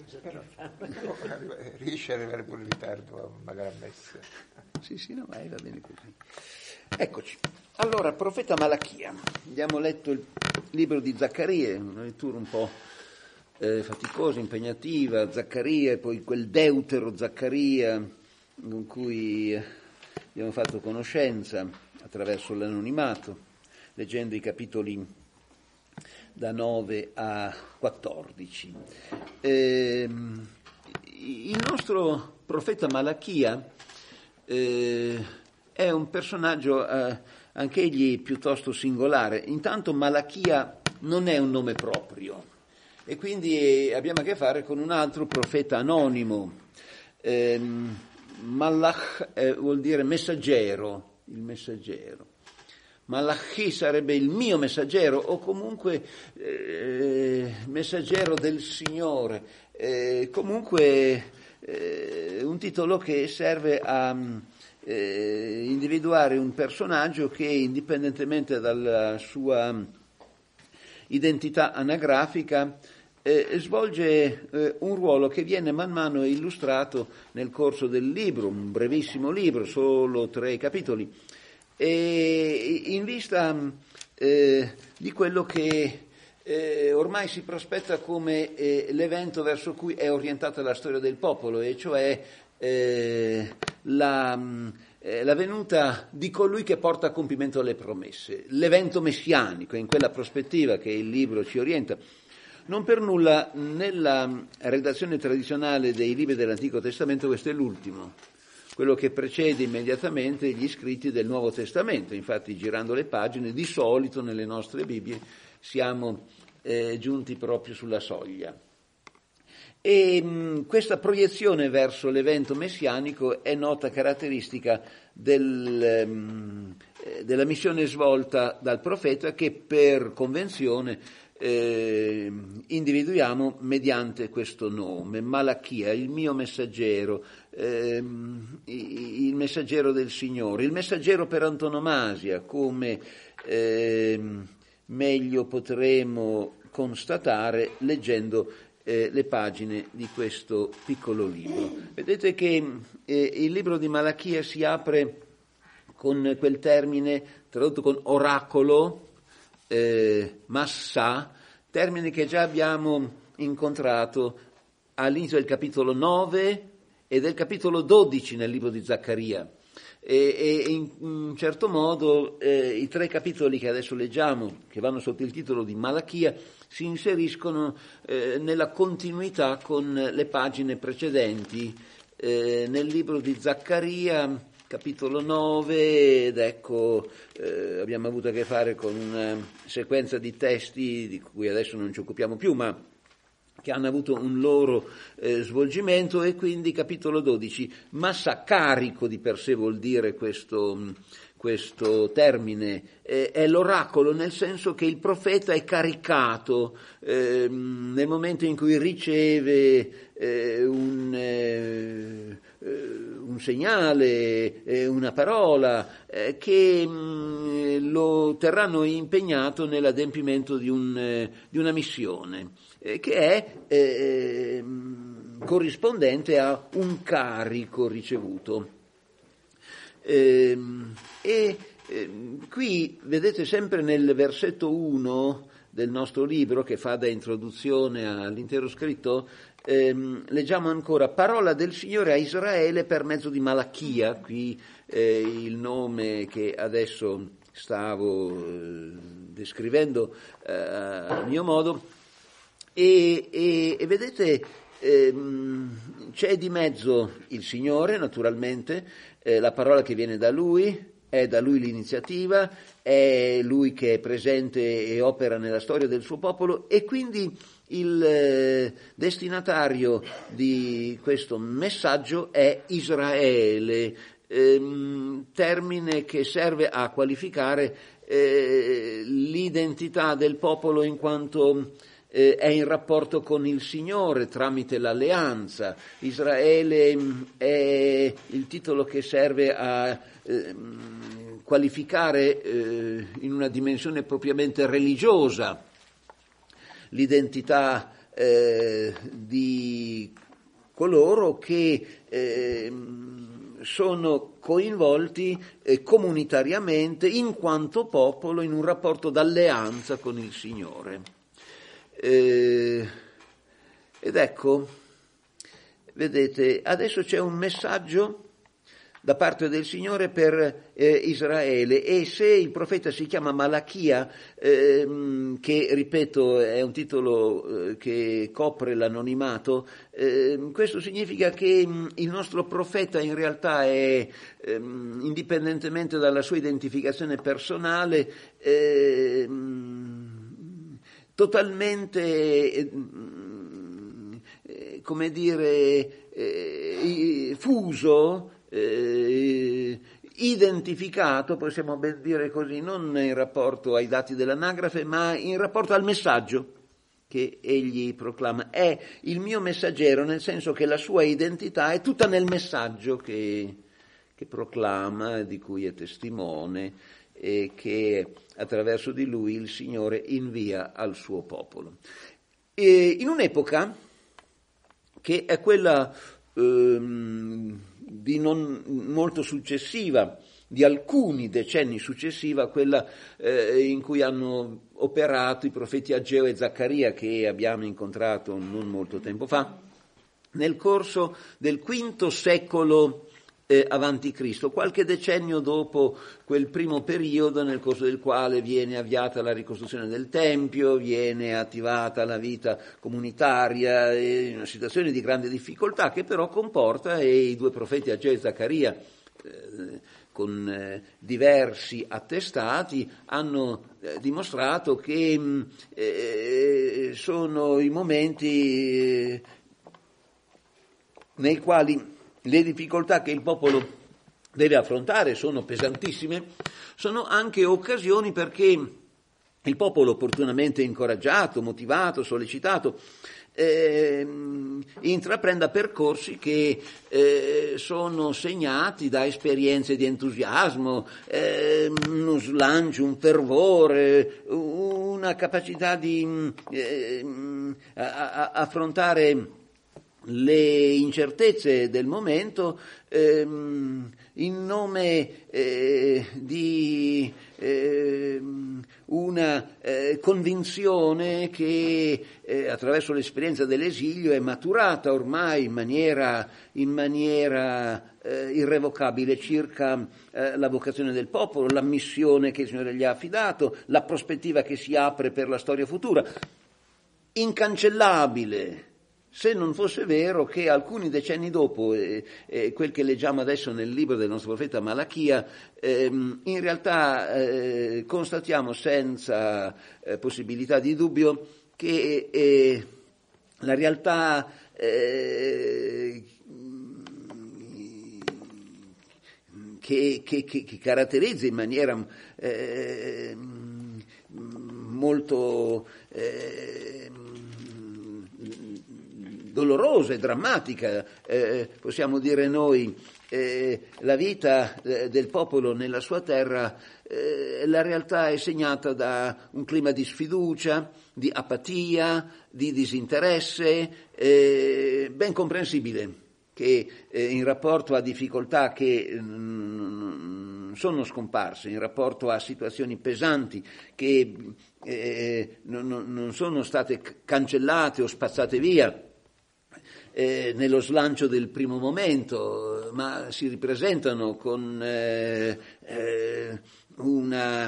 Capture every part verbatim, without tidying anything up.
Però, no, riesce ad arrivare pure in ritardo, magari a messa. Sì, sì, no, ma va bene così. Eccoci. Allora, profeta Malachia. Abbiamo letto il libro di Zaccaria, una lettura un po' eh, faticosa, impegnativa. Zaccaria e poi quel deutero Zaccaria con cui abbiamo fatto conoscenza attraverso l'anonimato, leggendo i capitoli da nove a quattordici. Eh, il nostro profeta Malachia eh, è un personaggio eh, anch'egli piuttosto singolare. Intanto Malachia non è un nome proprio e quindi abbiamo a che fare con un altro profeta anonimo. Eh, Malach eh, vuol dire messaggero, il messaggero. Malachi sarebbe il mio messaggero o comunque eh, messaggero del Signore, eh, comunque eh, un titolo che serve a eh, individuare un personaggio che indipendentemente dalla sua identità anagrafica eh, svolge eh, un ruolo che viene man mano illustrato nel corso del libro, un brevissimo libro, solo tre capitoli, e in vista eh, di quello che eh, ormai si prospetta come eh, l'evento verso cui è orientata la storia del popolo, e cioè eh, la, eh, la venuta di colui che porta a compimento le promesse, l'evento messianico, in quella prospettiva che il libro ci orienta. Non per nulla nella redazione tradizionale dei libri dell'Antico Testamento questo è l'ultimo, quello che precede immediatamente gli scritti del Nuovo Testamento. Infatti, girando le pagine, di solito nelle nostre Bibbie siamo eh, giunti proprio sulla soglia. E mh, questa proiezione verso l'evento messianico è nota caratteristica del, mh, della missione svolta dal profeta, che per convenzione eh, individuiamo mediante questo nome, Malachia, il mio messaggero, eh, il messaggero del Signore, il messaggero per antonomasia, come eh, meglio potremo constatare leggendo eh, le pagine di questo piccolo libro. Vedete che eh, il libro di Malachia si apre con quel termine tradotto con oracolo, Eh, Massa, termine che già abbiamo incontrato all'inizio del capitolo nove e del capitolo dodici nel libro di Zaccaria, e, e in un certo modo eh, i tre capitoli che adesso leggiamo, che vanno sotto il titolo di Malachia, si inseriscono eh, nella continuità con le pagine precedenti eh, nel libro di Zaccaria, capitolo nove, ed ecco eh, abbiamo avuto a che fare con una sequenza di testi di cui adesso non ci occupiamo più, ma che hanno avuto un loro eh, svolgimento, e quindi capitolo dodici, massa carico di per sé vuol dire questo, questo termine, eh, è l'oracolo, nel senso che il profeta è caricato eh, nel momento in cui riceve eh, un... Eh, un segnale, una parola eh, che mh, lo terranno impegnato nell'adempimento di, un, di una missione eh, che è eh, corrispondente a un carico ricevuto. Eh, e eh, qui vedete sempre nel versetto uno del nostro libro, che fa da introduzione all'intero scritto, ehm, leggiamo ancora: parola del Signore a Israele per mezzo di Malachia, qui eh, il nome che adesso stavo eh, descrivendo eh, a mio modo, e, e, e vedete ehm, c'è di mezzo il Signore, naturalmente, eh, la parola che viene da Lui, è da Lui l'iniziativa, è Lui che è presente e opera nella storia del suo popolo, e quindi il eh, destinatario di questo messaggio è Israele, ehm, termine che serve a qualificare eh, l'identità del popolo in quanto eh, è in rapporto con il Signore tramite l'alleanza. Israele è il titolo che serve a eh, qualificare eh, in una dimensione propriamente religiosa l'identità eh, di coloro che eh, sono coinvolti eh, comunitariamente in quanto popolo in un rapporto d'alleanza con il Signore. Eh, ed ecco, vedete, adesso c'è un messaggio da parte del Signore per eh, Israele, e se il profeta si chiama Malachia, ehm, che ripeto è un titolo eh, che copre l'anonimato, eh, questo significa che mh, il nostro profeta in realtà è, ehm, indipendentemente dalla sua identificazione personale, ehm, totalmente, eh, eh, come dire, eh, fuso, Eh, identificato, possiamo ben dire così, non in rapporto ai dati dell'anagrafe, ma in rapporto al messaggio che egli proclama. È il mio messaggero, nel senso che la sua identità è tutta nel messaggio che, che proclama, di cui è testimone e che attraverso di lui il Signore invia al suo popolo. E in un'epoca che è quella ehm, di non molto successiva, di alcuni decenni successiva a quella eh, in cui hanno operato i profeti Ageo e Zaccaria, che abbiamo incontrato non molto tempo fa, nel corso del quinto secolo eh, avanti Cristo, qualche decennio dopo quel primo periodo nel corso del quale viene avviata la ricostruzione del Tempio, viene attivata la vita comunitaria, in una situazione di grande difficoltà che però comporta, e i due profeti Ageo e Zaccaria eh, con eh, diversi attestati hanno eh, dimostrato che mh, eh, sono i momenti eh, nei quali le difficoltà che il popolo deve affrontare sono pesantissime, sono anche occasioni perché il popolo, opportunamente incoraggiato, motivato, sollecitato, eh, intraprenda percorsi che eh, sono segnati da esperienze di entusiasmo, eh, uno slancio, un fervore, una capacità di eh, a, a, affrontare le incertezze del momento ehm, in nome eh, di eh, una eh, convinzione che eh, attraverso l'esperienza dell'esilio è maturata ormai in maniera, in maniera eh, irrevocabile circa eh, la vocazione del popolo, la missione che il Signore gli ha affidato, la prospettiva che si apre per la storia futura, incancellabile. Se non fosse vero che alcuni decenni dopo, eh, eh, quel che leggiamo adesso nel libro del nostro profeta Malachia, ehm, in realtà eh, constatiamo senza eh, possibilità di dubbio che eh, la realtà eh, che, che, che, che caratterizza in maniera eh, molto eh, dolorosa e drammatica, eh, possiamo dire noi, eh, la vita eh, del popolo nella sua terra, eh, la realtà è segnata da un clima di sfiducia, di apatia, di disinteresse, eh, ben comprensibile che eh, in rapporto a difficoltà che mm, sono scomparse, in rapporto a situazioni pesanti che eh, non, non sono state cancellate o spazzate via Eh, nello slancio del primo momento, ma si ripresentano con eh, eh, una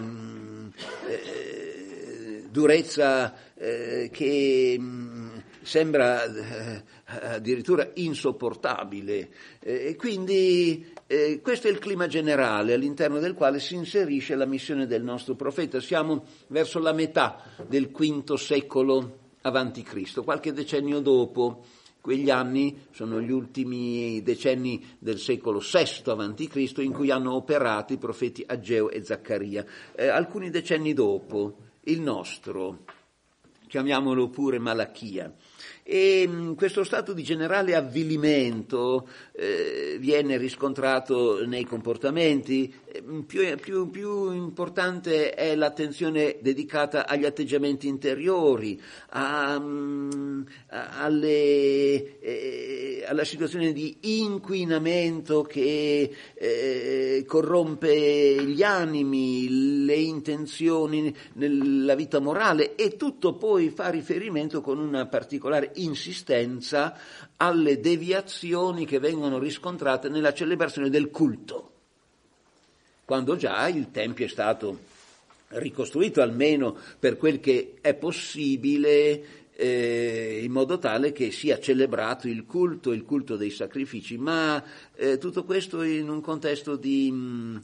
eh, durezza eh, che mh, sembra eh, addirittura insopportabile. E eh, quindi eh, questo è il clima generale all'interno del quale si inserisce la missione del nostro profeta. Siamo verso la metà del quinto secolo avanti Cristo, qualche decennio dopo. Quegli anni sono gli ultimi decenni del secolo sesto avanti Cristo in cui hanno operato i profeti Ageo e Zaccaria. Eh, alcuni decenni dopo, il nostro, chiamiamolo pure Malachia. E mh, questo stato di generale avvilimento eh, viene riscontrato nei comportamenti, eh, più, più, più importante è l'attenzione dedicata agli atteggiamenti interiori, a, a, alle, eh, alla situazione di inquinamento che eh, corrompe gli animi, le intenzioni nella vita morale, e tutto poi fa riferimento con una particolare insistenza alle deviazioni che vengono riscontrate nella celebrazione del culto, quando già il Tempio è stato ricostruito, almeno per quel che è possibile, eh, in modo tale che sia celebrato il culto, il culto dei sacrifici, ma eh, tutto questo in un contesto di mh,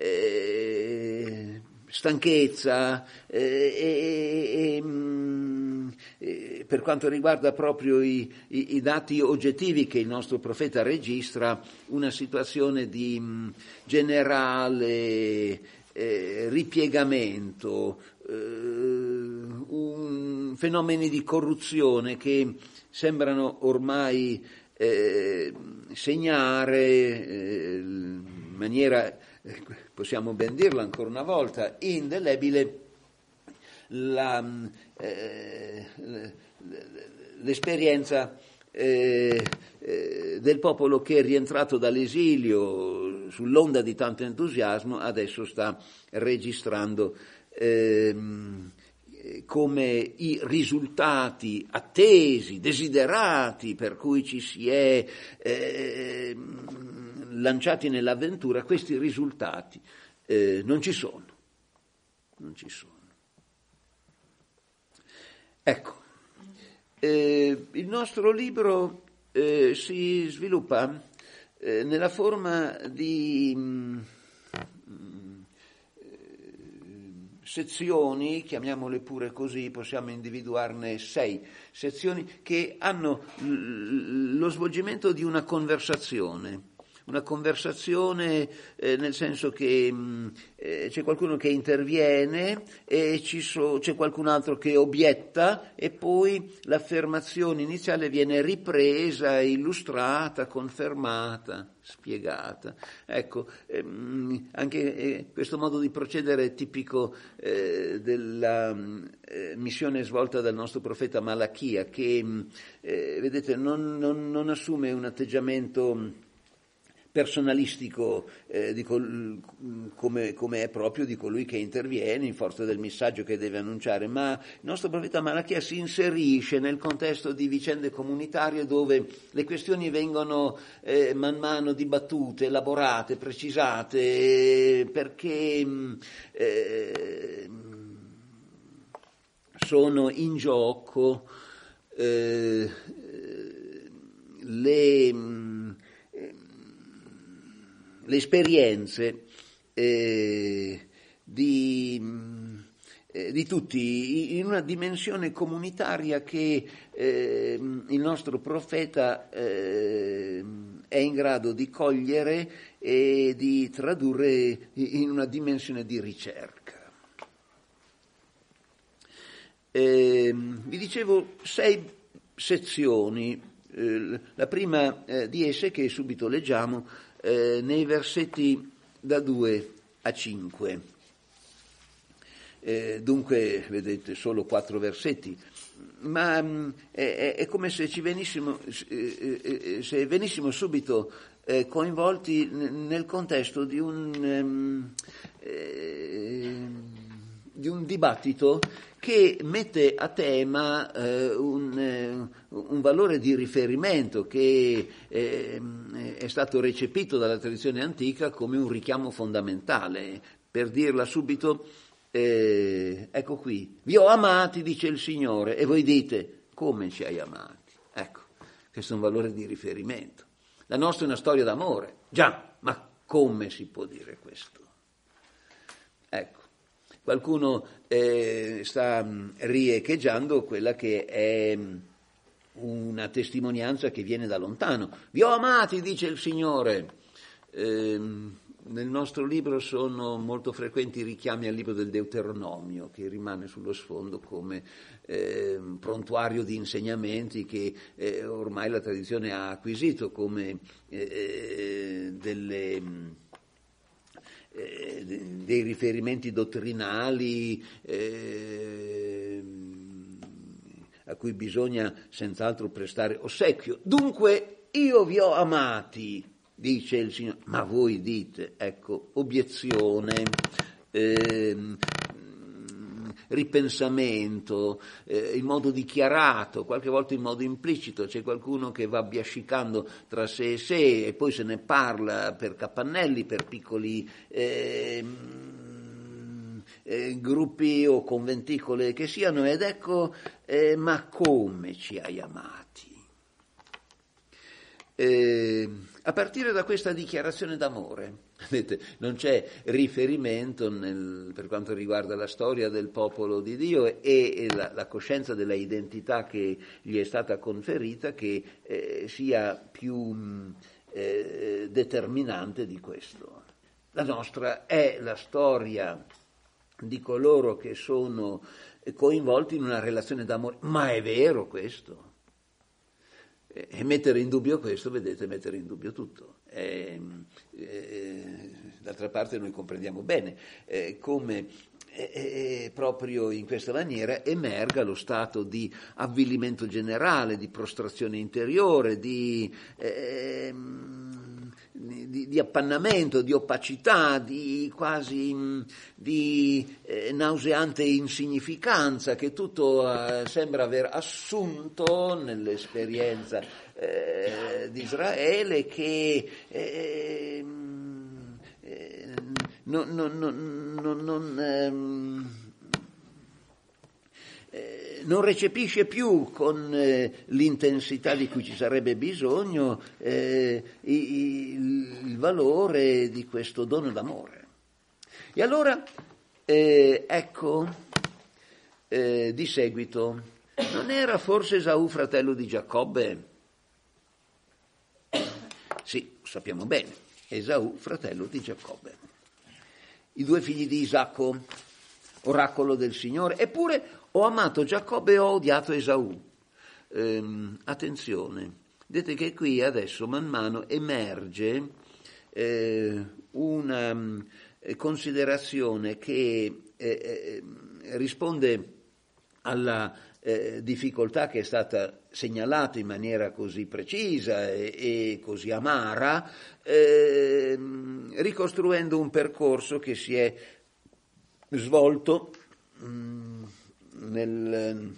eh, stanchezza eh, e, e, mh, e per quanto riguarda proprio i, i, i dati oggettivi che il nostro profeta registra, una situazione di mh, generale eh, ripiegamento, eh, un, fenomeni di corruzione che sembrano ormai eh, segnare eh, in maniera, possiamo ben dirlo ancora una volta, indelebile la, eh, l'esperienza eh, eh, del popolo che, rientrato dall'esilio sull'onda di tanto entusiasmo, adesso sta registrando eh, come i risultati attesi, desiderati, per cui ci si è eh, lanciati nell'avventura, questi risultati eh, non ci sono, non ci sono. Ecco, eh, il nostro libro eh, si sviluppa eh, nella forma di mh, sezioni, chiamiamole pure così, possiamo individuarne sei sezioni che hanno l- lo svolgimento di una conversazione. Una conversazione eh, nel senso che mh, eh, c'è qualcuno che interviene e ci so, c'è qualcun altro che obietta, e poi l'affermazione iniziale viene ripresa, illustrata, confermata, spiegata. Ecco, ehm, anche eh, questo modo di procedere è tipico eh, della eh, missione svolta dal nostro profeta Malachia, che eh, vedete non, non, non assume un atteggiamento personalistico eh, di col, come, come è proprio di colui che interviene in forza del messaggio che deve annunciare, ma il nostro profeta Malachia si inserisce nel contesto di vicende comunitarie dove le questioni vengono eh, man mano dibattute, elaborate, precisate, eh, perché eh, sono in gioco eh, le le esperienze eh, di, eh, di tutti in una dimensione comunitaria che eh, il nostro profeta eh, è in grado di cogliere e di tradurre in una dimensione di ricerca. Eh, vi dicevo sei sezioni, eh, la prima eh, di esse, che subito leggiamo, Eh, nei versetti da due a cinque. Eh, dunque, vedete, solo quattro versetti, ma mh, è, è come se ci venissimo, eh, eh, se venissimo subito eh, coinvolti n- nel contesto di un, um, eh, di un dibattito che mette a tema eh, un, eh, un valore di riferimento che eh, è stato recepito dalla tradizione antica come un richiamo fondamentale. Per dirla subito, eh, ecco qui, vi ho amati, dice il Signore, e voi dite, come ci hai amati? Ecco, questo è un valore di riferimento. La nostra è una storia d'amore, già, ma come si può dire questo? Ecco. Qualcuno eh, sta mh, riecheggiando quella che è mh, una testimonianza che viene da lontano. Vi ho amati, dice il Signore. Eh, nel nostro libro sono molto frequenti richiami al libro del Deuteronomio, che rimane sullo sfondo come eh, prontuario di insegnamenti che eh, ormai la tradizione ha acquisito come eh, delle... Eh, dei riferimenti dottrinali eh, a cui bisogna senz'altro prestare ossequio. Dunque io vi ho amati, dice il Signore, ma voi dite, ecco, obiezione, eh, ripensamento, eh, in modo dichiarato, qualche volta in modo implicito. C'è qualcuno che va biascicando tra sé e sé e poi se ne parla per capannelli, per piccoli eh, eh, gruppi o conventicole che siano, ed ecco, eh, ma come ci hai amati? Eh, a partire da questa dichiarazione d'amore, vedete, non c'è riferimento nel, per quanto riguarda la storia del popolo di Dio e, e la, la coscienza della identità che gli è stata conferita che eh, sia più eh, determinante di questo. La nostra è la storia di coloro che sono coinvolti in una relazione d'amore, ma è vero questo? E mettere in dubbio questo, vedete, mettere in dubbio tutto. E, e, d'altra parte noi comprendiamo bene eh, come eh, proprio in questa maniera emerga lo stato di avvilimento generale, di prostrazione interiore, di, eh, di, di appannamento, di opacità, di quasi di eh, nauseante insignificanza che tutto eh, sembra aver assunto nell'esperienza eh, di Israele, che eh, eh, non, non, non, non, non ehm, Eh, non recepisce più con eh, l'intensità di cui ci sarebbe bisogno eh, il, il valore di questo dono d'amore. E allora, eh, ecco, eh, di seguito, non era forse Esaù fratello di Giacobbe? Sì, sappiamo bene, Esaù fratello di Giacobbe. I due figli di Isacco, oracolo del Signore. Eppure ho amato Giacobbe e ho odiato Esaù. Ehm, attenzione, vedete che qui adesso man mano emerge eh, una eh, considerazione che eh, eh, risponde alla eh, difficoltà che è stata segnalata in maniera così precisa e, e così amara, eh, ricostruendo un percorso che si è svolto mh, nel,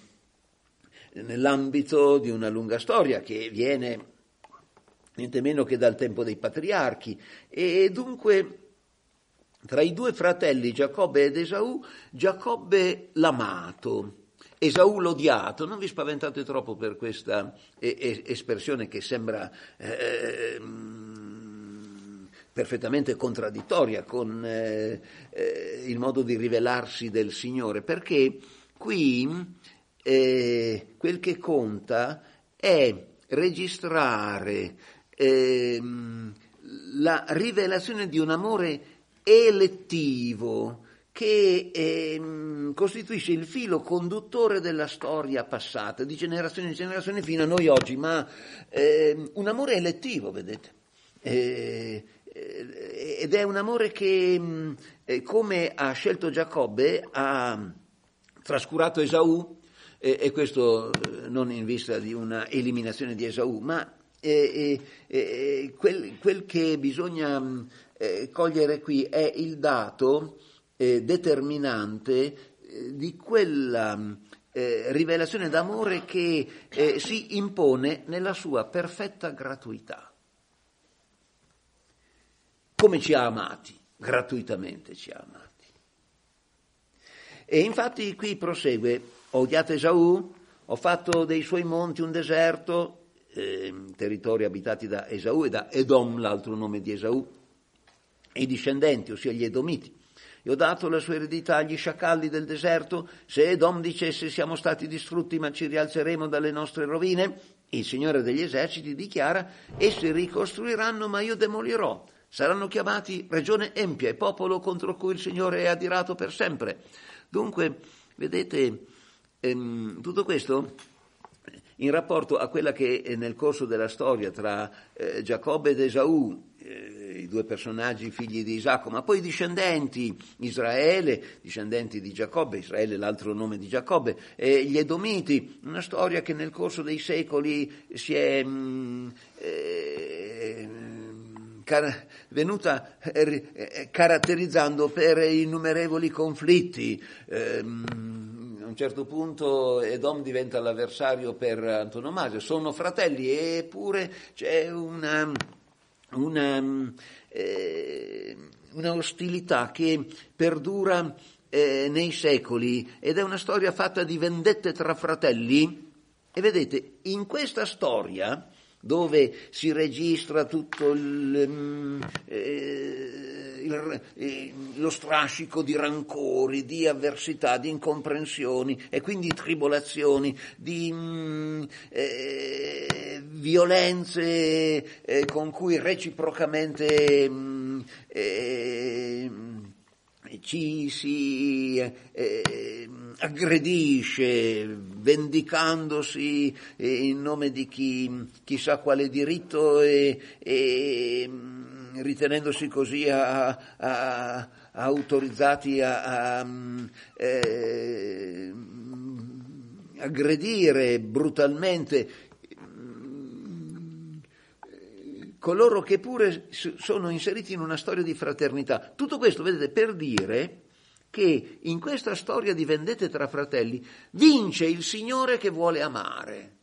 nell'ambito di una lunga storia che viene niente meno che dal tempo dei patriarchi, e dunque tra i due fratelli Giacobbe ed Esaù, Giacobbe l'amato, Esaù l'odiato. Non vi spaventate troppo per questa eh, eh, espressione che sembra eh, perfettamente contraddittoria con eh, eh, il modo di rivelarsi del Signore, perché qui eh, quel che conta è registrare eh, la rivelazione di un amore elettivo che eh, costituisce il filo conduttore della storia passata, di generazione in generazione fino a noi oggi, ma eh, un amore elettivo, vedete, eh, eh, ed è un amore che, eh, come ha scelto Giacobbe, ha trascurato Esaù, eh, e questo non in vista di una eliminazione di Esaù, ma eh, eh, quel, quel che bisogna eh, cogliere qui è il dato eh, determinante eh, di quella eh, rivelazione d'amore che eh, si impone nella sua perfetta gratuità. Come ci ha amati? Gratuitamente ci ha amati. E infatti qui prosegue: ho odiato Esaù, ho fatto dei suoi monti un deserto, eh, territori abitati da Esaù e da Edom, l'altro nome di Esaù, e i discendenti, ossia gli Edomiti. E ho dato la sua eredità agli sciacalli del deserto. Se Edom dicesse siamo stati distrutti ma ci rialzeremo dalle nostre rovine, il Signore degli eserciti dichiara: essi ricostruiranno ma io demolirò. Saranno chiamati regione empia e popolo contro cui il Signore è adirato per sempre. Dunque, vedete, ehm, tutto questo in rapporto a quella che nel corso della storia tra eh, Giacobbe ed Esaù eh, i due personaggi figli di Isacco, ma poi discendenti, Israele, discendenti di Giacobbe, Israele l'altro nome di Giacobbe, e gli Edomiti, una storia che nel corso dei secoli si è mh, eh, car- venuta eh, caratterizzando per innumerevoli conflitti. Eh, a un certo punto Edom diventa l'avversario per antonomasia, sono fratelli eppure c'è una, una, eh, una ostilità che perdura eh, nei secoli ed è una storia fatta di vendette tra fratelli. E vedete, in questa storia dove si registra tutto il, eh, il, eh, lo strascico di rancori, di avversità, di incomprensioni e quindi tribolazioni, di mh, eh, violenze eh, con cui reciprocamente mh, eh, ci si eh, aggredisce, vendicandosi in nome di chi chissà quale diritto e, e ritenendosi così a, a, a, autorizzati a, a eh, aggredire brutalmente coloro che pure sono inseriti in una storia di fraternità. Tutto questo, vedete, per dire che in questa storia di vendette tra fratelli vince il Signore che vuole amare.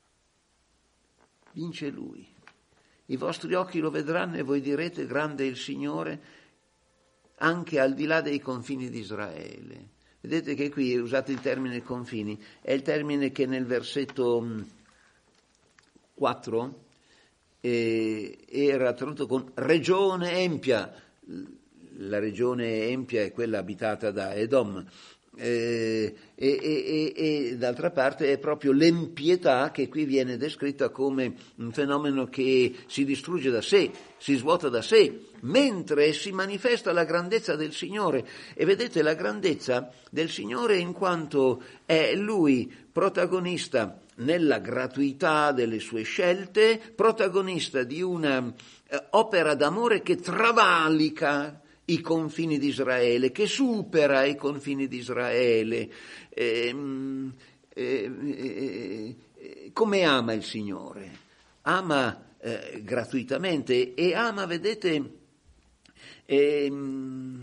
Vince Lui. I vostri occhi lo vedranno e voi direte: grande è il Signore, anche al di là dei confini di Israele. Vedete che qui è usato il termine confini, è il termine che nel versetto quattro Eh, era tradotto con regione empia. La regione empia è quella abitata da Edom, eh, e, e, e, e d'altra parte è proprio l'empietà che qui viene descritta come un fenomeno che si distrugge da sé, si svuota da sé, mentre si manifesta la grandezza del Signore. E vedete la grandezza del Signore in quanto è Lui protagonista nella gratuità delle sue scelte, protagonista di una eh, opera d'amore che travalica i confini di Israele, che supera i confini di Israele. Eh, eh, eh, eh, come ama il Signore? Ama eh, gratuitamente e ama, vedete, eh, in,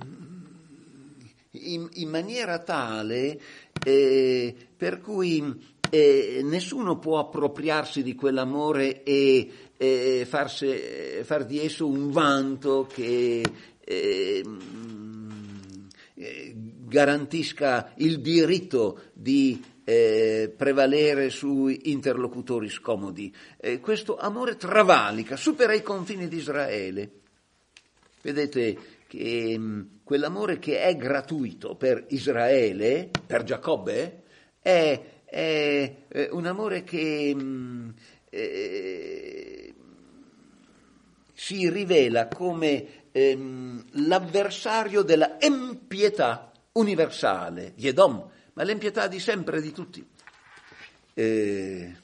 in maniera tale eh, per cui Eh, nessuno può appropriarsi di quell'amore e eh, farse, far di esso un vanto che eh, eh, garantisca il diritto di eh, prevalere su interlocutori scomodi. Eh, questo amore travalica, supera i confini di Israele. Vedete che mh, quell'amore che è gratuito per Israele, per Giacobbe, è è un amore che mh, eh, si rivela come ehm, l'avversario della empietà universale di Edom, ma l'empietà di sempre di tutti. Eh,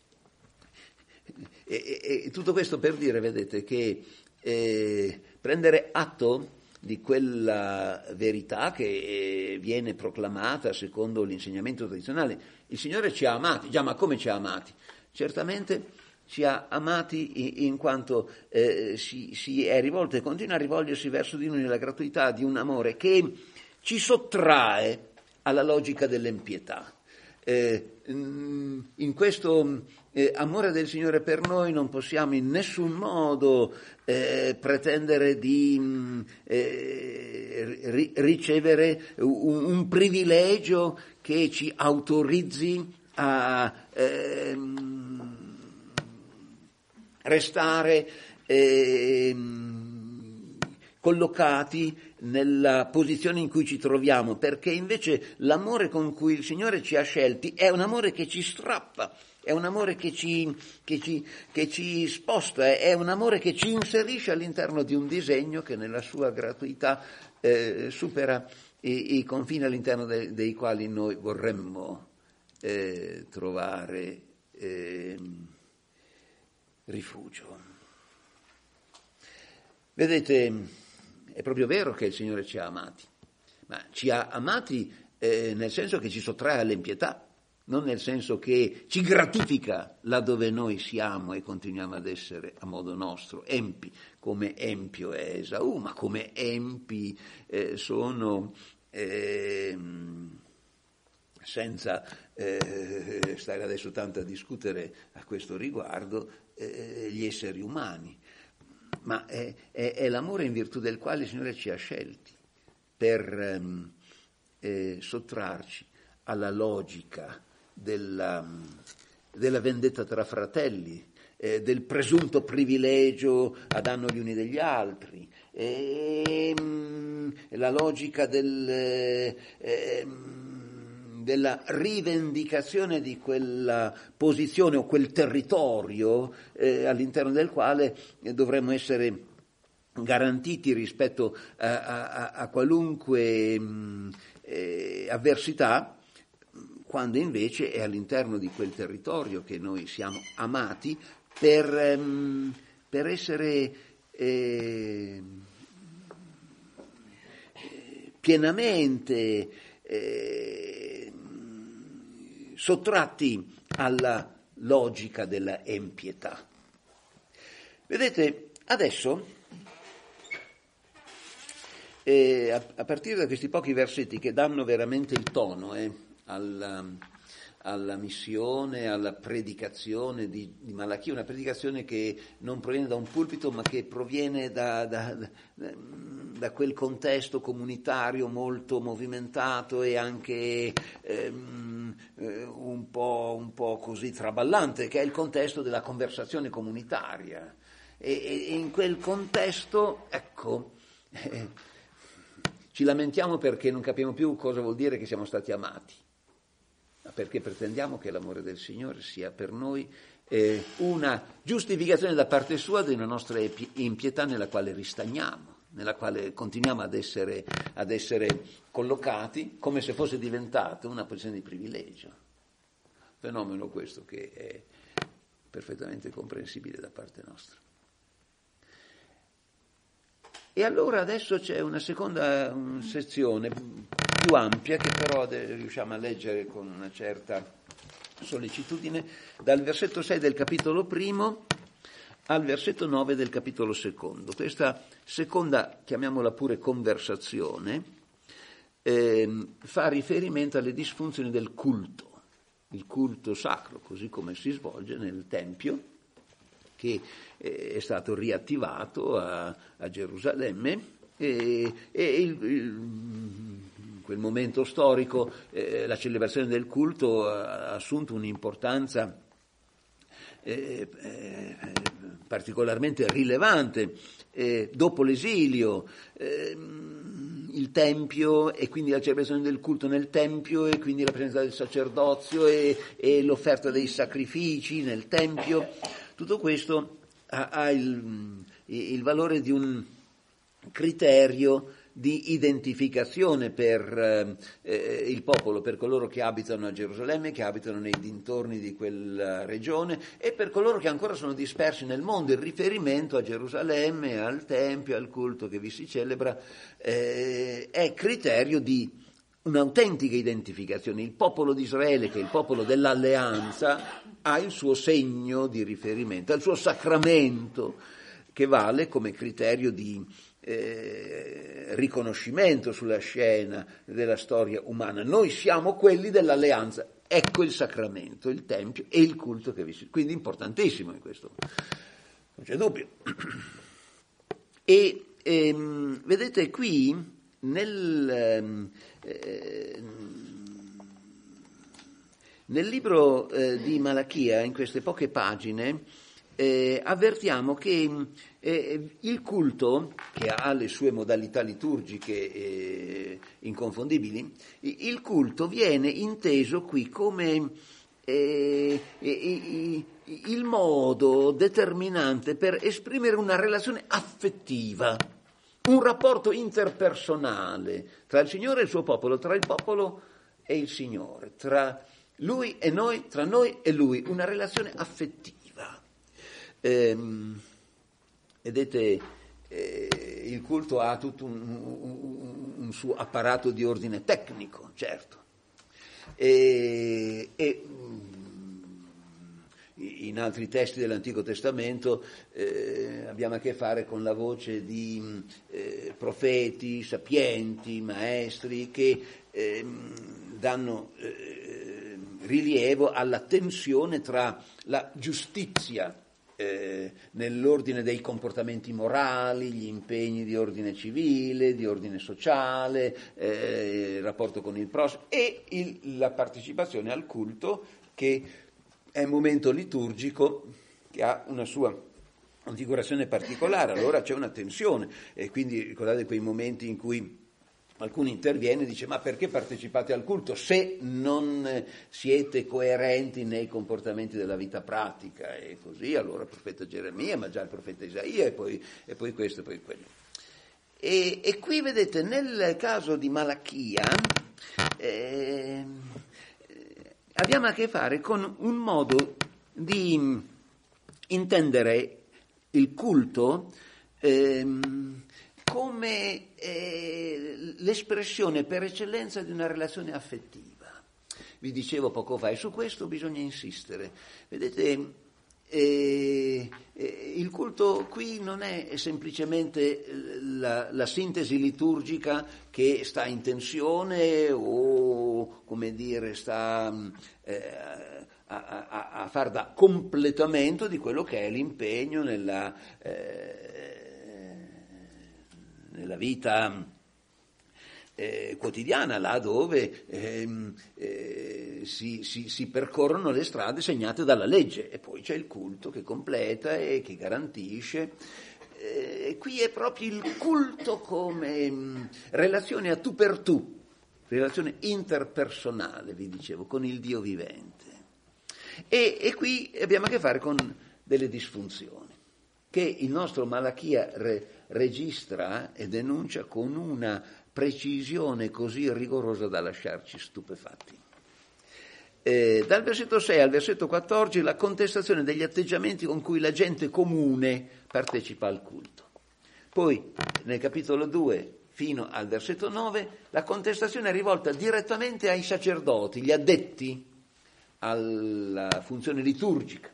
e, e tutto questo per dire, vedete, che eh, prendere atto di quella verità che viene proclamata secondo l'insegnamento tradizionale. Il Signore ci ha amati, già, ma come ci ha amati? Certamente ci ha amati in quanto eh, si, si è rivolto e continua a rivolgersi verso di noi nella gratuità di un amore che ci sottrae alla logica dell'empietà. Eh, in questo eh, amore del Signore per noi non possiamo in nessun modo eh, pretendere di eh, ri- ricevere un, un privilegio che ci autorizzi a eh, restare eh, collocati nella posizione in cui ci troviamo, perché invece l'amore con cui il Signore ci ha scelti è un amore che ci strappa, è un amore che ci, che ci, che ci sposta, è un amore che ci inserisce all'interno di un disegno che nella sua gratuità eh, supera i, i confini all'interno de, dei quali noi vorremmo eh, trovare eh, rifugio. Vedete, è proprio vero che il Signore ci ha amati, ma ci ha amati eh, nel senso che ci sottrae all'impietà, non nel senso che ci gratifica laddove noi siamo e continuiamo ad essere a modo nostro empi, come empio è Esaù, ma come empi eh, sono, eh, senza eh, stare adesso tanto a discutere a questo riguardo, eh, gli esseri umani. Ma è, è, è l'amore in virtù del quale il Signore ci ha scelti per ehm, eh, sottrarci alla logica della, della vendetta tra fratelli, eh, del presunto privilegio a danno gli uni degli altri, e, mh, la logica del, eh, della rivendicazione di quella posizione o quel territorio eh, all'interno del quale dovremmo essere garantiti rispetto a, a, a qualunque mh, eh, avversità, quando invece è all'interno di quel territorio che noi siamo amati per, ehm, per essere eh, pienamente eh, sottratti alla logica della empietà. Vedete, adesso, eh, a, a partire da questi pochi versetti che danno veramente il tono, eh, Alla, alla missione, alla predicazione di, di Malachia, una predicazione che non proviene da un pulpito ma che proviene da, da, da, da quel contesto comunitario molto movimentato e anche ehm, un po', un po' così traballante, che è il contesto della conversazione comunitaria. E, e in quel contesto, ecco, eh, ci lamentiamo perché non capiamo più cosa vuol dire che siamo stati amati, perché pretendiamo che l'amore del Signore sia per noi eh, una giustificazione da parte sua di una nostra impietà nella quale ristagniamo, nella quale continuiamo ad essere, ad essere collocati come se fosse diventata una posizione di privilegio. Fenomeno questo che è perfettamente comprensibile da parte nostra. E allora adesso c'è una seconda un sezione più ampia che però riusciamo a leggere con una certa sollecitudine, dal versetto sei del capitolo primo al versetto nove del capitolo secondo. Questa seconda, chiamiamola pure conversazione, eh, fa riferimento alle disfunzioni del culto, il culto sacro, così come si svolge nel Tempio, che è stato riattivato a, a Gerusalemme, e, e il, il, in quel momento storico eh, la celebrazione del culto ha assunto un'importanza eh, eh, particolarmente rilevante. Eh, dopo l'esilio, eh, il Tempio e quindi la celebrazione del culto nel Tempio e quindi la presenza del sacerdozio e, e l'offerta dei sacrifici nel Tempio, tutto questo ha, ha il, il valore di un criterio di identificazione per eh, il popolo, per coloro che abitano a Gerusalemme, che abitano nei dintorni di quella regione e per coloro che ancora sono dispersi nel mondo. Il riferimento a Gerusalemme, al Tempio, al culto che vi si celebra eh, è criterio di un'autentica identificazione. Il popolo di Israele, che è il popolo dell'alleanza, ha il suo segno di riferimento, ha il suo sacramento che vale come criterio di eh, riconoscimento sulla scena della storia umana. Noi siamo quelli dell'alleanza, ecco il sacramento, il Tempio e il culto che vi si... Quindi importantissimo in questo, non c'è dubbio. E ehm, vedete qui nel... Ehm, eh, Nel libro eh, di Malachia, in queste poche pagine, eh, avvertiamo che eh, il culto, che ha le sue modalità liturgiche eh, inconfondibili, il culto viene inteso qui come eh, eh, il modo determinante per esprimere una relazione affettiva, un rapporto interpersonale tra il Signore e il suo popolo, tra il popolo e il Signore, tra Lui e noi, tra noi e Lui, una relazione affettiva. Ehm, vedete, eh, il culto ha tutto un, un, un suo apparato di ordine tecnico, certo. E, e in altri testi dell'Antico Testamento eh, abbiamo a che fare con la voce di eh, profeti, sapienti, maestri che eh, danno eh, rilievo alla tensione tra la giustizia eh, nell'ordine dei comportamenti morali, gli impegni di ordine civile, di ordine sociale, eh, il rapporto con il prossimo e il, la partecipazione al culto, che è un momento liturgico che ha una sua configurazione particolare. Allora c'è una tensione, e quindi ricordate quei momenti in cui qualcuno interviene e dice: ma perché partecipate al culto se non siete coerenti nei comportamenti della vita pratica? E così, allora il profeta Geremia, ma già il profeta Isaia, e poi, e poi questo e poi quello. E, e qui vedete, nel caso di Malachia eh, abbiamo a che fare con un modo di intendere il culto ehm, come eh, l'espressione per eccellenza di una relazione affettiva. Vi dicevo poco fa, e su questo bisogna insistere. Vedete, eh, eh, il culto qui non è semplicemente la, la sintesi liturgica che sta in tensione o, come dire, sta eh, a, a, a far da completamento di quello che è l'impegno nella eh, nella vita eh, quotidiana, là dove ehm, eh, si, si, si percorrono le strade segnate dalla legge, e poi c'è il culto che completa e che garantisce. Eh, qui è proprio il culto come mh, relazione a tu per tu, relazione interpersonale, vi dicevo, con il Dio vivente. E, e qui abbiamo a che fare con delle disfunzioni che il nostro Malachia re, registra e denuncia con una precisione così rigorosa da lasciarci stupefatti. Eh, dal versetto sei al versetto quattordici la contestazione degli atteggiamenti con cui la gente comune partecipa al culto. Poi nel capitolo due fino al versetto nove la contestazione è rivolta direttamente ai sacerdoti, gli addetti alla funzione liturgica.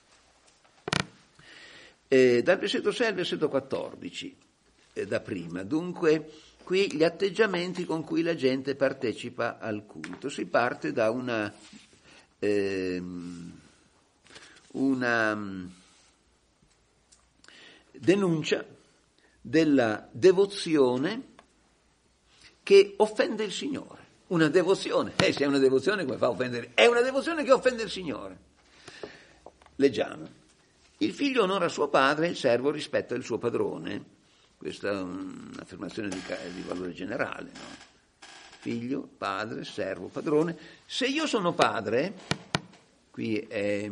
Eh, dal versetto sei al versetto quattordici, eh, da prima, dunque, qui gli atteggiamenti con cui la gente partecipa al culto. Si parte da una, eh, una denuncia della devozione che offende il Signore. Una devozione, eh, se è una devozione come fa a offendere? È una devozione che offende il Signore. Leggiamo. Il figlio onora suo padre, il servo rispetta il suo padrone. Questa è un'affermazione di, di valore generale, no? Figlio, padre, servo, padrone. Se io sono padre, qui è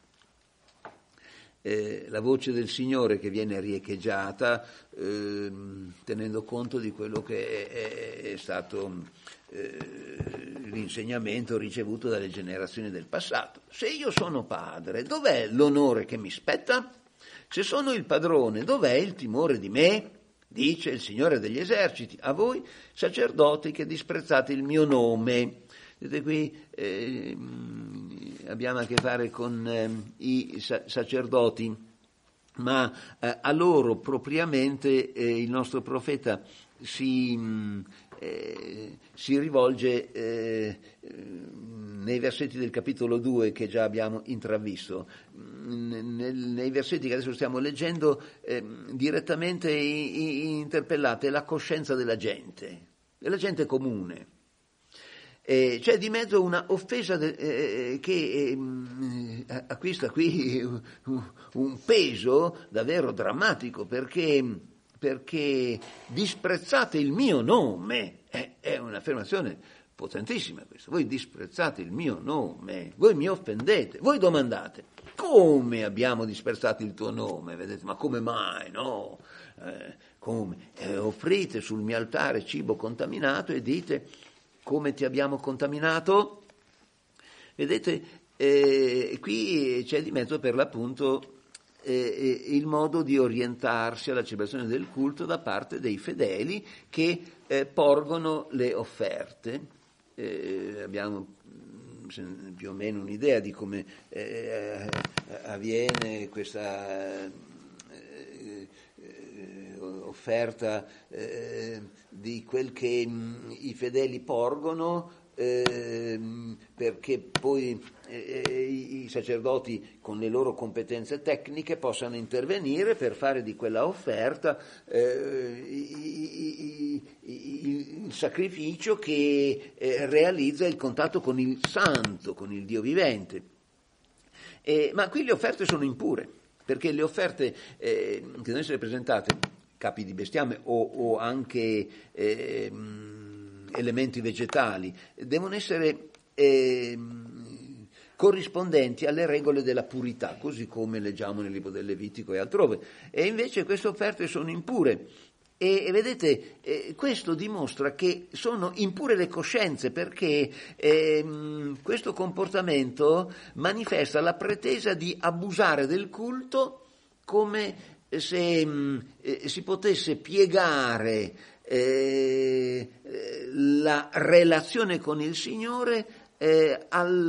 eh, la voce del Signore che viene riecheggiata eh, tenendo conto di quello che è, è stato eh, l'insegnamento ricevuto dalle generazioni del passato. Se io sono padre, dov'è l'onore che mi spetta? Se sono il padrone, dov'è il timore di me? Dice il Signore degli eserciti, a voi sacerdoti che disprezzate il mio nome. Vedete qui eh, abbiamo a che fare con eh, i sa- sacerdoti, ma eh, a loro propriamente eh, il nostro profeta si, eh, si rivolge eh, nei versetti del capitolo due che già abbiamo intravisto. Nel, nei versetti che adesso stiamo leggendo eh, direttamente i, i, interpellate la coscienza della gente, della gente comune. Eh, c'è di mezzo una offesa de, eh, che eh, acquista qui un, un peso davvero drammatico, perché, perché disprezzate il mio nome, eh, è un'affermazione potentissima questa. Voi disprezzate il mio nome, voi mi offendete, voi domandate come abbiamo disprezzato il tuo nome, vedete, ma come mai, no? Eh, come? Eh, offrite sul mio altare cibo contaminato e dite come ti abbiamo contaminato? Vedete, eh, qui c'è di mezzo per l'appunto eh, il modo di orientarsi alla celebrazione del culto da parte dei fedeli che eh, porgono le offerte. Eh, abbiamo più o meno un'idea di come eh, avviene questa eh, eh, offerta eh, di quel che mh, i fedeli porgono, eh, perché poi eh, i sacerdoti con le loro competenze tecniche possano intervenire per fare di quella offerta eh, i, i, il sacrificio che eh, realizza il contatto con il santo, con il Dio vivente. Eh, ma qui le offerte sono impure, perché le offerte eh, che devono essere presentate, capi di bestiame o, o anche eh, elementi vegetali, devono essere eh, corrispondenti alle regole della purità, così come leggiamo nel libro del Levitico e altrove. E invece queste offerte sono impure. E, e vedete, eh, questo dimostra che sono impure le coscienze, perché eh, questo comportamento manifesta la pretesa di abusare del culto come se eh, si potesse piegare eh, la relazione con il Signore eh,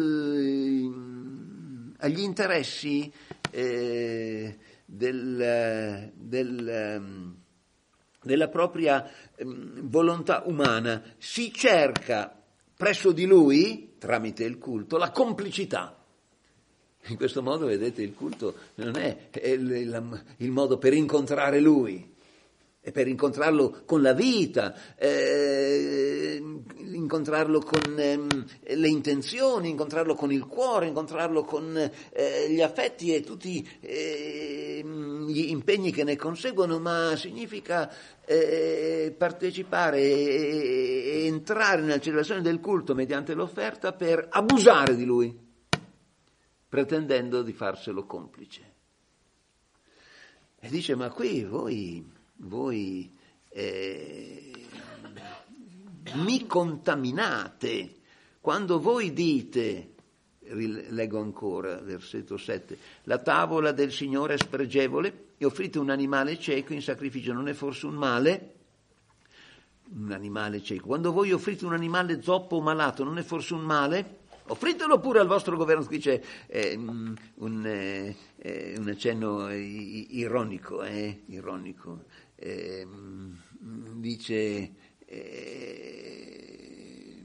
al, agli interessi eh, del, del della propria ehm, volontà umana. Si cerca presso di lui, tramite il culto, la complicità. In questo modo, vedete, il culto non è il, il, il modo per incontrare lui, è per incontrarlo con la vita, eh, incontrarlo con eh, le intenzioni, incontrarlo con il cuore, incontrarlo con eh, gli affetti e tutti eh, gli impegni che ne conseguono, ma significa eh, partecipare e entrare nella celebrazione del culto mediante l'offerta per abusare di lui, pretendendo di farselo complice. E dice, ma qui voi... voi eh, mi contaminate quando voi dite, leggo ancora versetto sette, la tavola del Signore è spregevole e offrite un animale cieco in sacrificio, non è forse un male? Un animale cieco. Quando voi offrite un animale zoppo o malato, non è forse un male? Offritelo pure al vostro governo. Qui c'è eh, un, eh, un accenno ironico, eh, ironico. Eh, dice eh,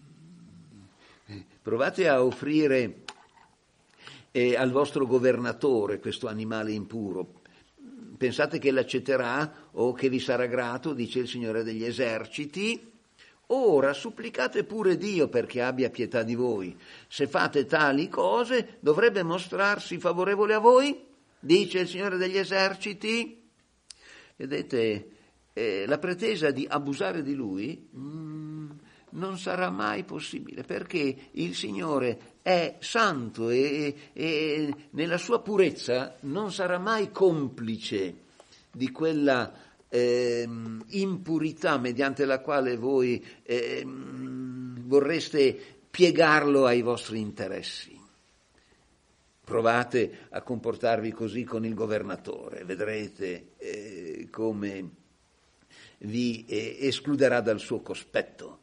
provate a offrire eh, al vostro governatore questo animale impuro, pensate che l'accetterà o che vi sarà grato, dice il Signore degli eserciti. Ora supplicate pure Dio perché abbia pietà di voi. Se fate tali cose dovrebbe mostrarsi favorevole a voi, dice il Signore degli eserciti. Vedete, eh, la pretesa di abusare di lui mh, non sarà mai possibile, perché il Signore è santo e, e nella sua purezza non sarà mai complice di quella eh, impurità mediante la quale voi eh, vorreste piegarlo ai vostri interessi. Provate a comportarvi così con il governatore, vedrete eh, come vi eh, escluderà dal suo cospetto.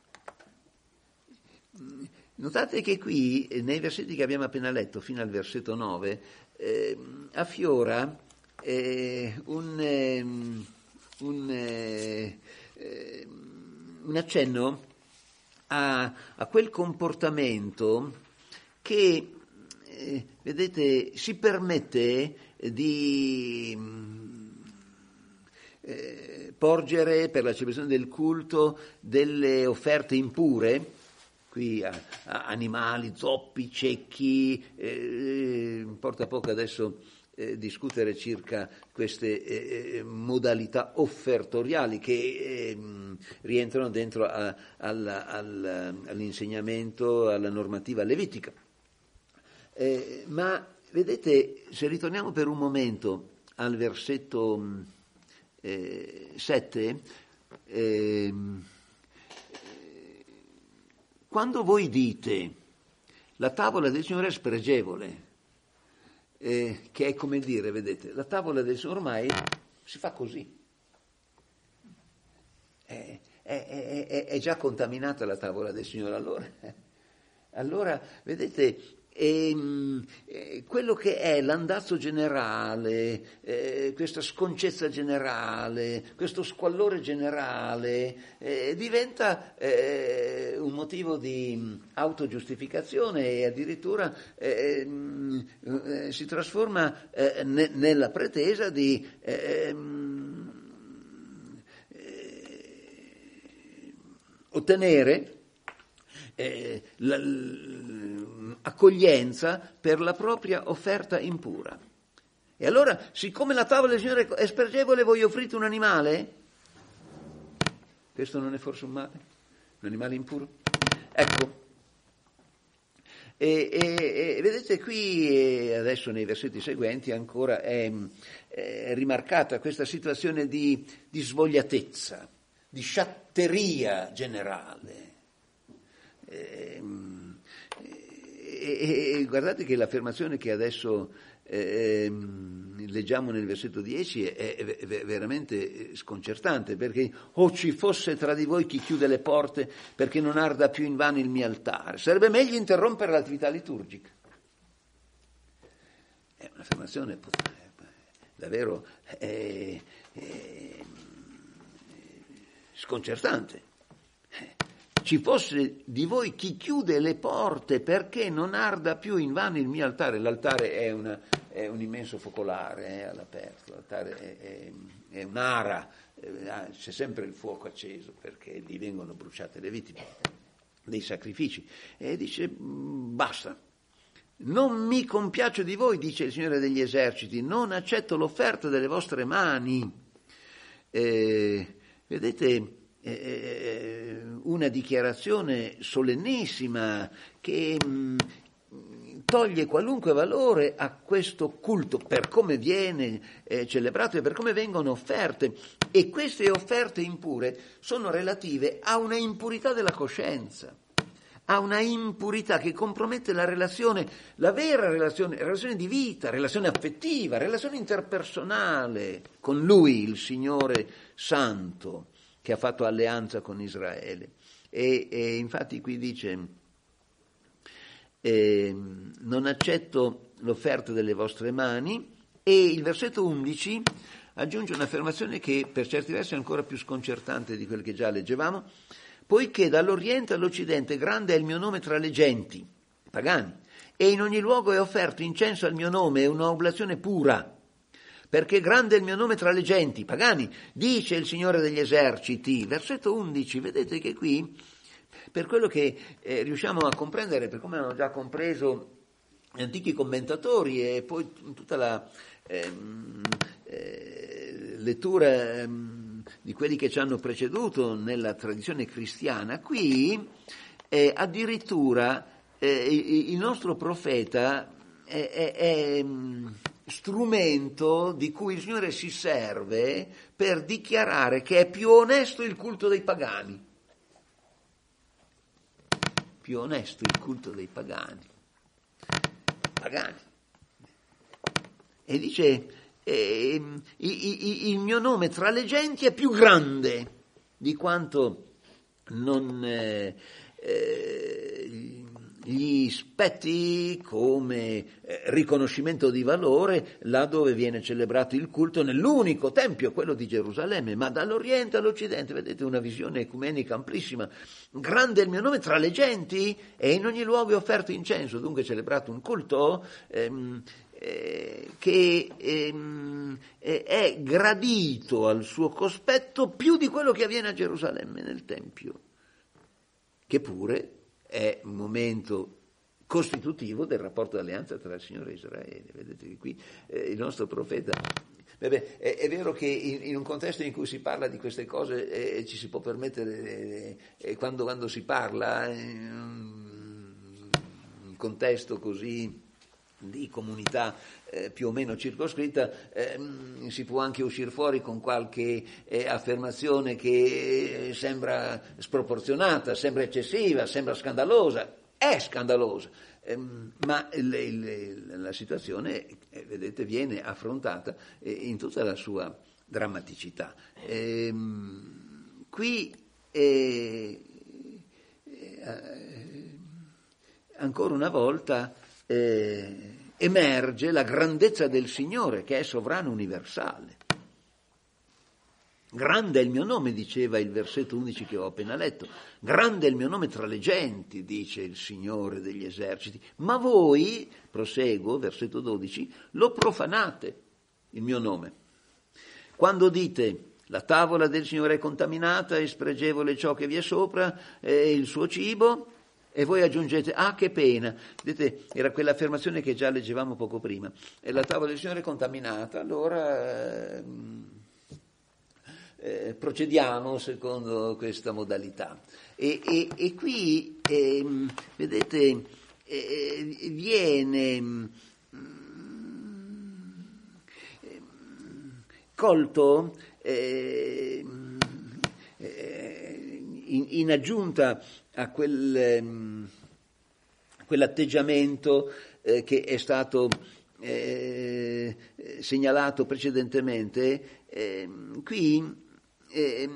Notate che qui, nei versetti che abbiamo appena letto, fino al versetto nove, eh, affiora eh, un, eh, un, eh, un accenno a, a quel comportamento che, eh, vedete, si permette di eh, porgere per la celebrazione del culto delle offerte impure. Qui a, a animali, zoppi, cecchi, eh, importa poco adesso eh, discutere circa queste eh, modalità offertoriali che eh, rientrano dentro a, alla, alla, all'insegnamento, alla normativa levitica. Eh, ma vedete, se ritorniamo per un momento al versetto eh, sette, eh, quando voi dite la tavola del Signore è spregevole, eh, che è come dire, vedete, la tavola del Signore ormai si fa così. È, è, è, è già contaminata la tavola del Signore. Allora, allora vedete, ehm, eh, quello che è l'andazzo generale, eh, questa sconcezza generale, questo squallore generale, eh, diventa eh, un motivo di autogiustificazione e addirittura eh, eh, si trasforma eh, ne, nella pretesa di eh, ottenere eh, l'accoglienza per la propria offerta impura. E allora, siccome la tavola del Signore è spregevole, voi offrite un animale? Questo non è forse un male? Un animale impuro? Ecco, e, e, e vedete qui, adesso nei versetti seguenti, ancora è, è rimarcata questa situazione di, di svogliatezza, di sciatteria generale. E, e, e guardate che l'affermazione che adesso eh, leggiamo nel versetto dieci è, è, è veramente sconcertante, perché o ci fosse tra di voi chi chiude le porte perché non arda più invano il mio altare. Sarebbe meglio interrompere l'attività liturgica. È un'affermazione davvero eh, eh, sconcertante. Ci fosse di voi chi chiude le porte perché non arda più invano il mio altare. L'altare è, una, è un immenso focolare è all'aperto, l'altare è, è, è un'ara, c'è sempre il fuoco acceso perché lì vengono bruciate le vittime dei sacrifici. E dice basta, non mi compiaccio di voi, dice il Signore degli eserciti, non accetto l'offerta delle vostre mani. Eh, vedete, eh, una dichiarazione solennissima che mh, toglie qualunque valore a questo culto per come viene eh, celebrato e per come vengono offerte, e queste offerte impure sono relative a una impurità della coscienza, a una impurità che compromette la relazione, la vera relazione, relazione di vita, relazione affettiva, relazione interpersonale con Lui, il Signore Santo, che ha fatto alleanza con Israele. E, e infatti qui dice eh, non accetto l'offerta delle vostre mani, e il versetto undici aggiunge un'affermazione che per certi versi è ancora più sconcertante di quel che già leggevamo: poiché dall'Oriente all'Occidente grande è il mio nome tra le genti, pagani, e in ogni luogo è offerto incenso al mio nome, è un'oblazione pura. Perché grande è il mio nome tra le genti, pagani, dice il Signore degli eserciti. Versetto undici, vedete che qui, per quello che eh, riusciamo a comprendere, per come hanno già compreso gli antichi commentatori e poi tutta la ehm, eh, lettura ehm, di quelli che ci hanno preceduto nella tradizione cristiana, qui eh, addirittura eh, il nostro profeta è, è, è strumento di cui il Signore si serve per dichiarare che è più onesto il culto dei pagani. Più onesto il culto dei pagani. Pagani. E dice, eh, il mio nome tra le genti è più grande di quanto non eh, eh, gli spetti come eh, riconoscimento di valore là dove viene celebrato il culto nell'unico tempio, quello di Gerusalemme, ma dall'Oriente all'Occidente, vedete, una visione ecumenica amplissima. Grande è il mio nome tra le genti e in ogni luogo è offerto incenso, dunque celebrato un culto ehm, eh, che ehm, è gradito al suo cospetto più di quello che avviene a Gerusalemme nel tempio, che pure è un momento costitutivo del rapporto d'alleanza tra il Signore e Israele. Vedete che qui eh, il nostro profeta, beh, è, è vero che in, in un contesto in cui si parla di queste cose eh, ci si può permettere, eh, quando, quando si parla in un contesto così di comunità eh, più o meno circoscritta, eh, si può anche uscire fuori con qualche eh, affermazione che sembra sproporzionata, sembra eccessiva, sembra scandalosa, è scandalosa, ehm, ma il, il, la situazione, eh, vedete, viene affrontata eh, in tutta la sua drammaticità. Ehm, qui eh, eh, ancora una volta eh, emerge la grandezza del Signore, che è sovrano universale. Grande è il mio nome, diceva il versetto undici che ho appena letto, grande è il mio nome tra le genti, dice il Signore degli eserciti, ma voi, proseguo, versetto dodici, lo profanate, il mio nome. Quando dite, la tavola del Signore è contaminata, è spregevole ciò che vi è sopra, è il suo cibo, e voi aggiungete, ah che pena, vedete, era quell'affermazione che già leggevamo poco prima, e la tavola del Signore è contaminata, allora... Eh, Eh, procediamo secondo questa modalità. E, e, e qui, eh, vedete, eh, viene mh, eh, colto eh, eh, in, in aggiunta a quel, mh, quell'atteggiamento eh, che è stato eh, segnalato precedentemente, eh, qui Eh,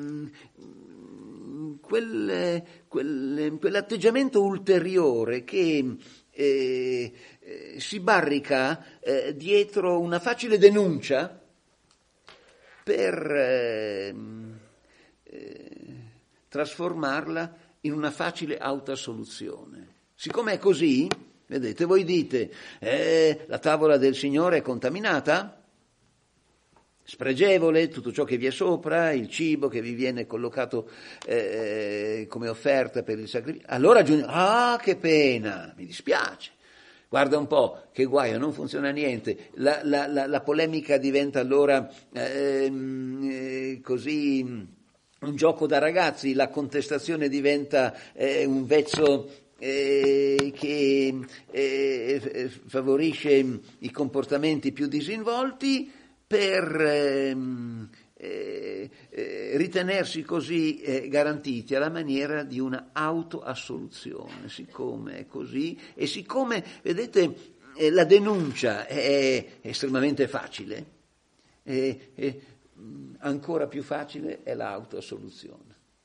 quel, quel, quell'atteggiamento ulteriore che eh, eh, si barrica eh, dietro una facile denuncia per eh, eh, trasformarla in una facile autoassoluzione. Siccome è così, vedete, voi dite eh, la tavola del Signore è contaminata, spregevole, tutto ciò che vi è sopra, il cibo che vi viene collocato eh, come offerta per il sacrificio. Allora aggiunge, ah che pena, mi dispiace, guarda un po', che guaio, non funziona niente, la, la, la, la polemica diventa allora eh, eh, così un gioco da ragazzi, la contestazione diventa eh, un vezzo Eh, che eh, favorisce i comportamenti più disinvolti per ehm, eh, eh, ritenersi così eh, garantiti alla maniera di una autoassoluzione. Siccome è così e siccome, vedete, eh, la denuncia è estremamente facile, eh, eh, ancora più facile è l'autoassoluzione.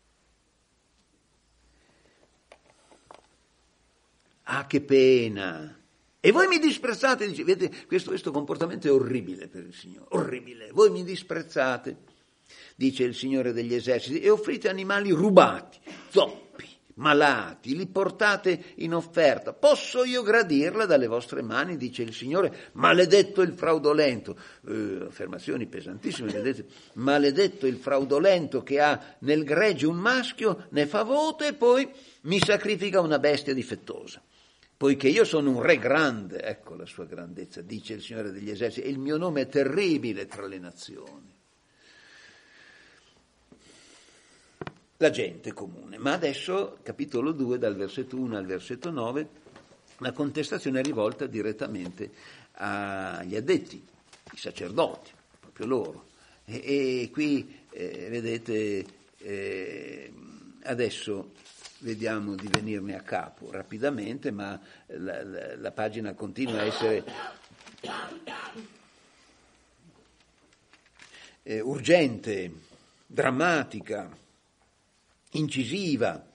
Ah, che pena! E voi mi disprezzate, dice, vedete, questo, questo comportamento è orribile per il Signore, orribile. Voi mi disprezzate, dice il Signore degli eserciti, e offrite animali rubati, zoppi, malati, li portate in offerta. Posso io gradirla dalle vostre mani, dice il Signore, maledetto il fraudolento. Eh, affermazioni pesantissime, vedete, maledetto il fraudolento che ha nel gregge un maschio, ne fa voto e poi mi sacrifica una bestia difettosa. Poiché io sono un re grande, ecco la sua grandezza, dice il Signore degli eserciti, e il mio nome è terribile tra le nazioni. La gente comune. Ma adesso, capitolo due, dal versetto uno al versetto nove, la contestazione è rivolta direttamente agli addetti, i sacerdoti, proprio loro. E, e qui, eh, vedete, eh, adesso... vediamo di venirne a capo rapidamente, ma la, la, la pagina continua a essere eh, urgente, drammatica, incisiva.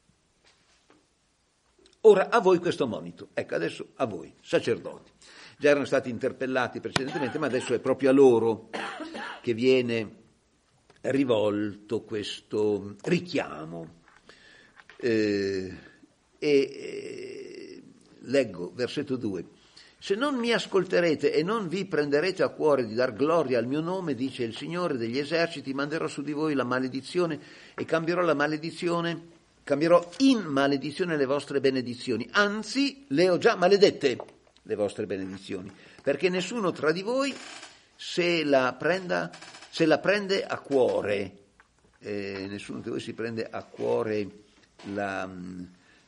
Ora a voi questo monito, ecco adesso a voi, sacerdoti. Già erano stati interpellati precedentemente, ma adesso è proprio a loro che viene rivolto questo richiamo. Eh, e eh, leggo versetto due: se non mi ascolterete e non vi prenderete a cuore di dar gloria al mio nome, dice il Signore degli eserciti, manderò su di voi la maledizione e cambierò la maledizione, cambierò in maledizione le vostre benedizioni, anzi le ho già maledette le vostre benedizioni, perché nessuno tra di voi se la prenda, se la prende a cuore, eh, nessuno di voi si prende a cuore La,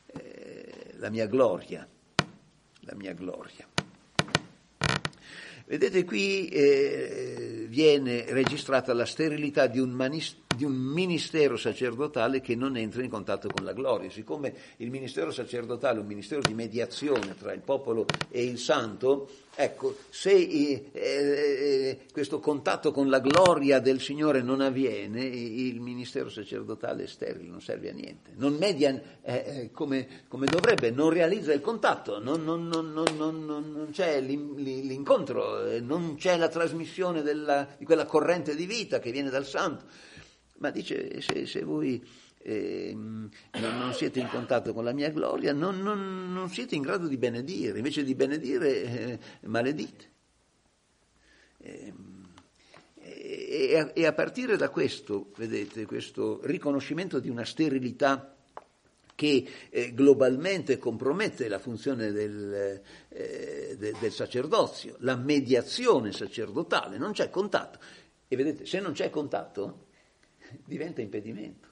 eh, la mia gloria, la mia gloria. Vedete qui eh, viene registrata la sterilità di un, manis- di un ministero sacerdotale che non entra in contatto con la gloria. Siccome il ministero sacerdotale è un ministero di mediazione tra il popolo e il santo, ecco, se eh, eh, questo contatto con la gloria del Signore non avviene, il ministero sacerdotale è sterile, non serve a niente, non media eh, come, come dovrebbe, non realizza il contatto, non, non, non, non, non, non c'è l'incontro, non c'è la trasmissione della, di quella corrente di vita che viene dal santo. Ma dice, se, se voi eh, non, non siete in contatto con la mia gloria, non, non, non siete in grado di benedire, invece di benedire eh, maledite. Eh, e, a, e a partire da questo, vedete, questo riconoscimento di una sterilità che eh, globalmente compromette la funzione del, eh, de, del sacerdozio, la mediazione sacerdotale, non c'è contatto. E vedete, se non c'è contatto, diventa impedimento.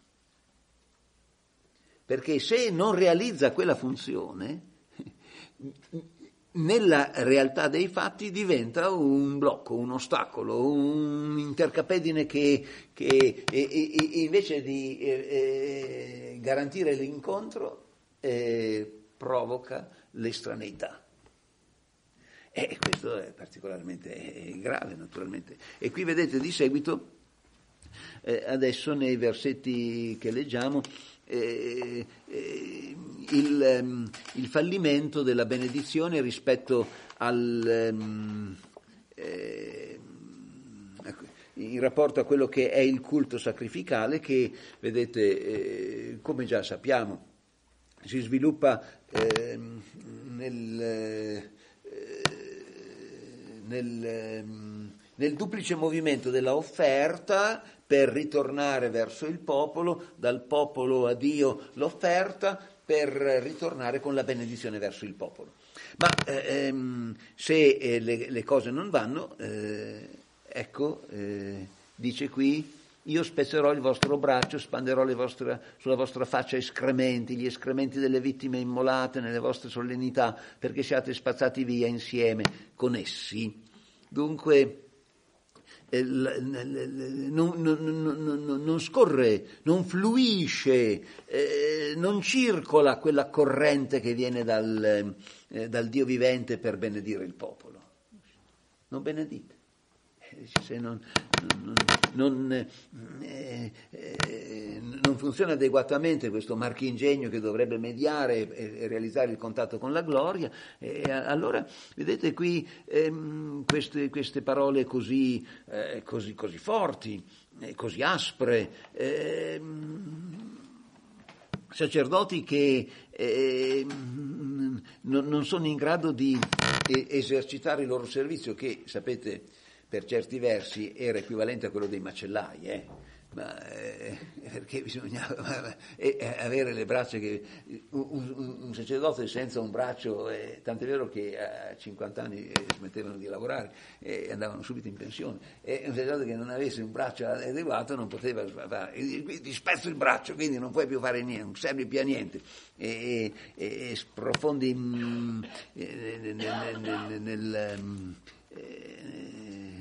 Perché se non realizza quella funzione, nella realtà dei fatti diventa un blocco, un ostacolo, un intercapedine che, che e, e, invece di eh, eh, garantire l'incontro eh, provoca l'estraneità. E questo è particolarmente grave, naturalmente. E qui vedete di seguito, eh, adesso nei versetti che leggiamo, Eh, eh, il, um, il fallimento della benedizione rispetto al um, eh, in rapporto a quello che è il culto sacrificale che, vedete, eh, come già sappiamo, si sviluppa eh, nel, eh, nel, nel duplice movimento della offerta per ritornare verso il popolo, dal popolo a Dio l'offerta, per ritornare con la benedizione verso il popolo. Ma ehm, se eh, le, le cose non vanno, eh, ecco, eh, dice qui, io spezzerò il vostro braccio, spanderò le vostre, sulla vostra faccia escrementi, gli escrementi delle vittime immolate nelle vostre solennità, perché siate spazzati via insieme con essi. Dunque, Non, non, non, non scorre, non fluisce, eh, non circola quella corrente che viene dal, eh, dal Dio vivente per benedire il popolo. Non benedite. Se non, non, non, eh, eh, non funziona adeguatamente questo marchingegno che dovrebbe mediare e, e realizzare il contatto con la gloria, eh, allora vedete qui ehm, queste, queste parole così, eh, così, così forti, eh, così aspre, eh, sacerdoti che eh, non, non sono in grado di eh, esercitare il loro servizio, che sapete per certi versi era equivalente a quello dei macellai, eh? Ma, eh, perché bisognava eh, avere le braccia che un, un, un sacerdote senza un braccio, eh, tant'è vero che a cinquanta anni eh, smettevano di lavorare e eh, andavano subito in pensione, e un sacerdote che non avesse un braccio adeguato non poteva fare, ti spezzo il braccio, quindi non puoi più fare niente, non serve più a niente, e, e, e sprofondi mm, eh, nel, nel, nel, nel um, eh,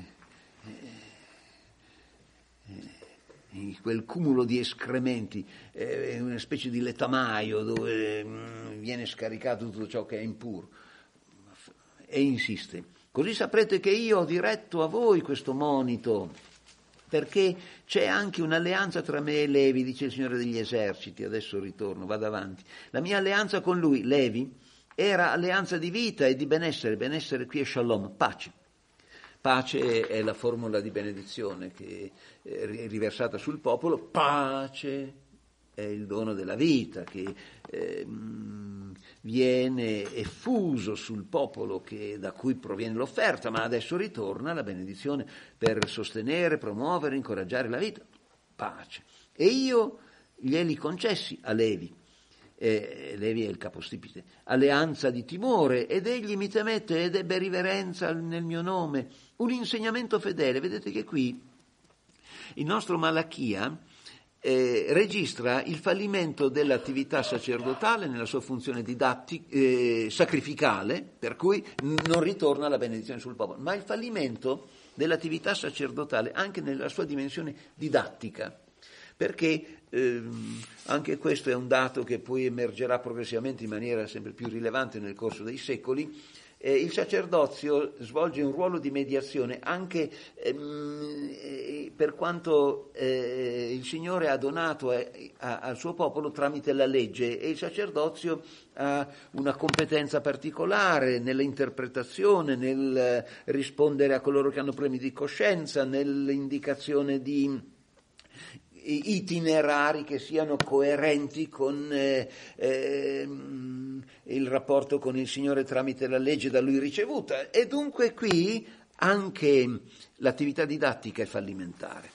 in quel cumulo di escrementi, eh, una specie di letamaio dove mh, viene scaricato tutto ciò che è impuro. E insiste, così saprete che io ho diretto a voi questo monito, perché c'è anche un'alleanza tra me e Levi, dice il Signore degli eserciti, adesso ritorno, vado avanti. La mia alleanza con lui, Levi, era alleanza di vita e di benessere, benessere qui è shalom, pace. Pace è la formula di benedizione che è riversata sul popolo, pace è il dono della vita che eh, viene effuso sul popolo che, da cui proviene l'offerta, ma adesso ritorna la benedizione per sostenere, promuovere, incoraggiare la vita, pace. E io glieli concessi a Levi. Eh, Levi è il capostipite, alleanza di timore, ed egli mi temette ed ebbe riverenza nel mio nome, un insegnamento fedele. Vedete che qui il nostro Malachia eh, registra il fallimento dell'attività sacerdotale nella sua funzione didattica, eh, sacrificale, per cui non ritorna la benedizione sul popolo, ma il fallimento dell'attività sacerdotale anche nella sua dimensione didattica, perché eh, anche questo è un dato che poi emergerà progressivamente in maniera sempre più rilevante nel corso dei secoli. Eh, il sacerdozio svolge un ruolo di mediazione anche ehm, eh, per quanto eh, il Signore ha donato a, a, al suo popolo tramite la legge, e il sacerdozio ha una competenza particolare nell'interpretazione, nel rispondere a coloro che hanno problemi di coscienza, nell'indicazione di itinerari che siano coerenti con eh, eh, il rapporto con il Signore tramite la legge da Lui ricevuta, e dunque qui anche l'attività didattica è fallimentare.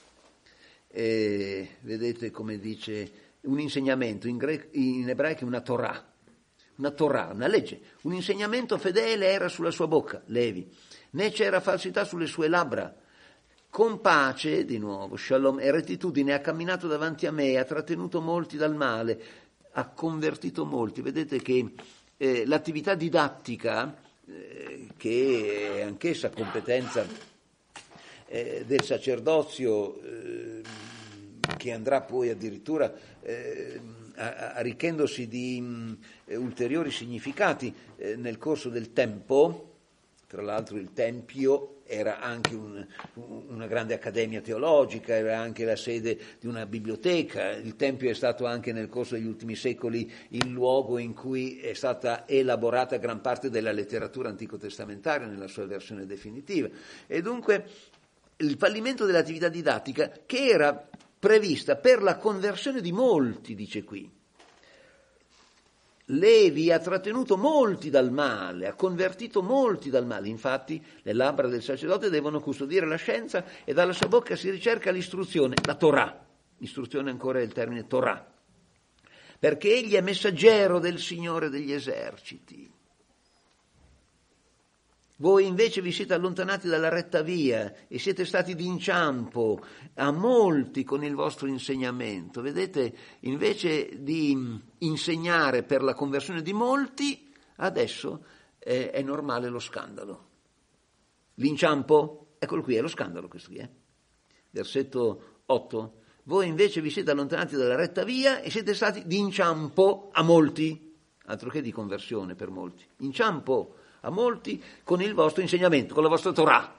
Eh, vedete come dice un insegnamento, in, gre- in ebraico è una Torah, una Torah, una legge, un insegnamento fedele era sulla sua bocca, Levi, né c'era falsità sulle sue labbra. Con pace, di nuovo, shalom e rettitudine ha camminato davanti a me, ha trattenuto molti dal male, ha convertito molti. Vedete che eh, l'attività didattica, eh, che è anch'essa competenza eh, del sacerdozio, eh, che andrà poi addirittura eh, arricchendosi di mh, ulteriori significati eh, nel corso del tempo. Tra l'altro il Tempio era anche un, una grande accademia teologica, era anche la sede di una biblioteca. Il Tempio è stato anche nel corso degli ultimi secoli il luogo in cui è stata elaborata gran parte della letteratura antico-testamentaria nella sua versione definitiva. E dunque il fallimento dell'attività didattica, che era prevista per la conversione di molti, dice qui. Levi ha trattenuto molti dal male, ha convertito molti dal male. Infatti le labbra del sacerdote devono custodire la scienza e dalla sua bocca si ricerca l'istruzione, la Torah. L'istruzione ancora è il termine Torah, perché egli è messaggero del Signore degli eserciti. Voi invece vi siete allontanati dalla retta via e siete stati d'inciampo a molti con il vostro insegnamento. Vedete, invece di insegnare per la conversione di molti, adesso è, è normale lo scandalo. L'inciampo, eccolo qui, è lo scandalo questo qui, eh? Versetto otto. Voi invece vi siete allontanati dalla retta via e siete stati d'inciampo a molti, altro che di conversione per molti, inciampo a molti con il vostro insegnamento, con la vostra Torah.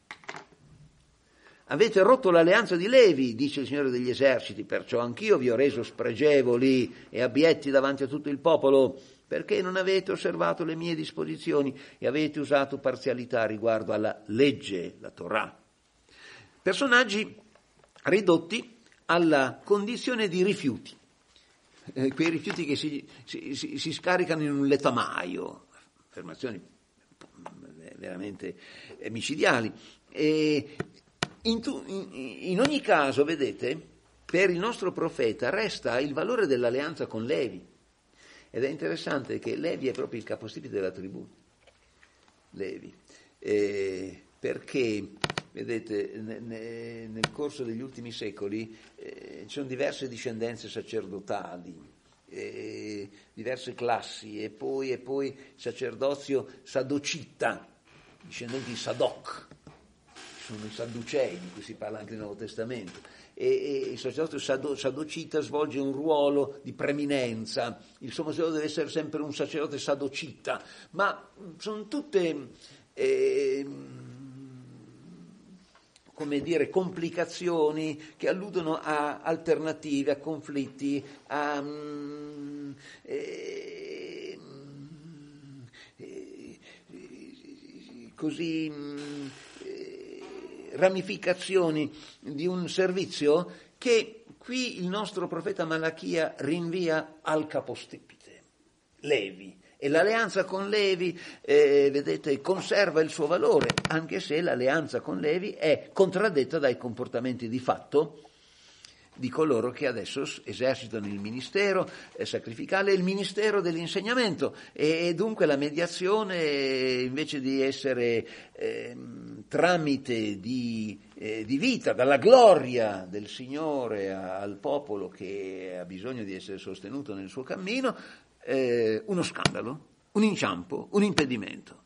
Avete rotto l'alleanza di Levi, dice il Signore degli eserciti, perciò anch'io vi ho reso spregevoli e abietti davanti a tutto il popolo, perché non avete osservato le mie disposizioni e avete usato parzialità riguardo alla legge, la Torah. Personaggi ridotti alla condizione di rifiuti, eh, quei rifiuti che si, si, si, si scaricano in un letamaio, affermazioni veramente micidiali. E in, tu, in, in ogni caso, vedete, per il nostro profeta resta il valore dell'alleanza con Levi, ed è interessante che Levi è proprio il capostipite della tribù, Levi, eh, perché vedete ne, ne, nel corso degli ultimi secoli eh, ci sono diverse discendenze sacerdotali, eh, diverse classi, e poi, e poi sacerdozio sadocita, discendenti di Sadoc, sono i Sadducei di cui si parla anche nel Nuovo Testamento, e, e il sacerdozio sado, sadocita svolge un ruolo di preminenza. Il sommo sacerdote deve essere sempre un sacerdote sadocita, ma sono tutte eh, come dire, complicazioni che alludono a alternative, a conflitti, a mm, eh, eh, così mm, eh, ramificazioni di un servizio che qui il nostro profeta Malachia rinvia al capostipite, Levi. E l'alleanza con Levi, eh, vedete, conserva il suo valore, anche se l'alleanza con Levi è contraddetta dai comportamenti di fatto di coloro che adesso esercitano il ministero eh, sacrificale, il ministero dell'insegnamento, e, e dunque la mediazione, invece di essere eh, tramite di eh, di vita, dalla gloria del Signore a, al popolo che ha bisogno di essere sostenuto nel suo cammino, eh, uno scandalo, un inciampo, un impedimento.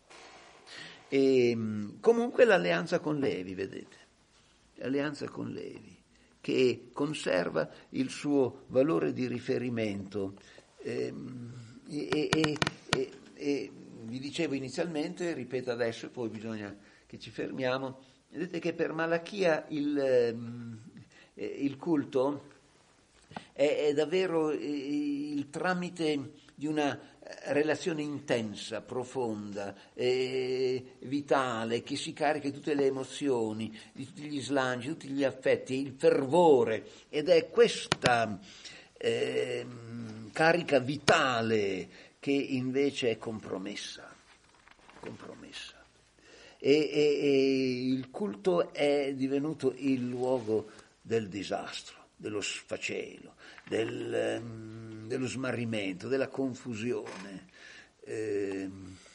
E, comunque l'alleanza con Levi, vedete, l'alleanza con Levi, che conserva il suo valore di riferimento. E, e, e, e, e vi dicevo inizialmente, ripeto adesso e poi bisogna che ci fermiamo, vedete che per Malachia il, il culto è, è davvero il tramite di una relazione intensa, profonda, eh, vitale, che si carica di tutte le emozioni, di tutti gli slanci, di tutti gli affetti, il fervore, ed è questa eh, carica vitale che invece è compromessa, compromessa. E, e, e il culto è divenuto il luogo del disastro, dello sfacelo, del, um, dello smarrimento, della confusione. Eh,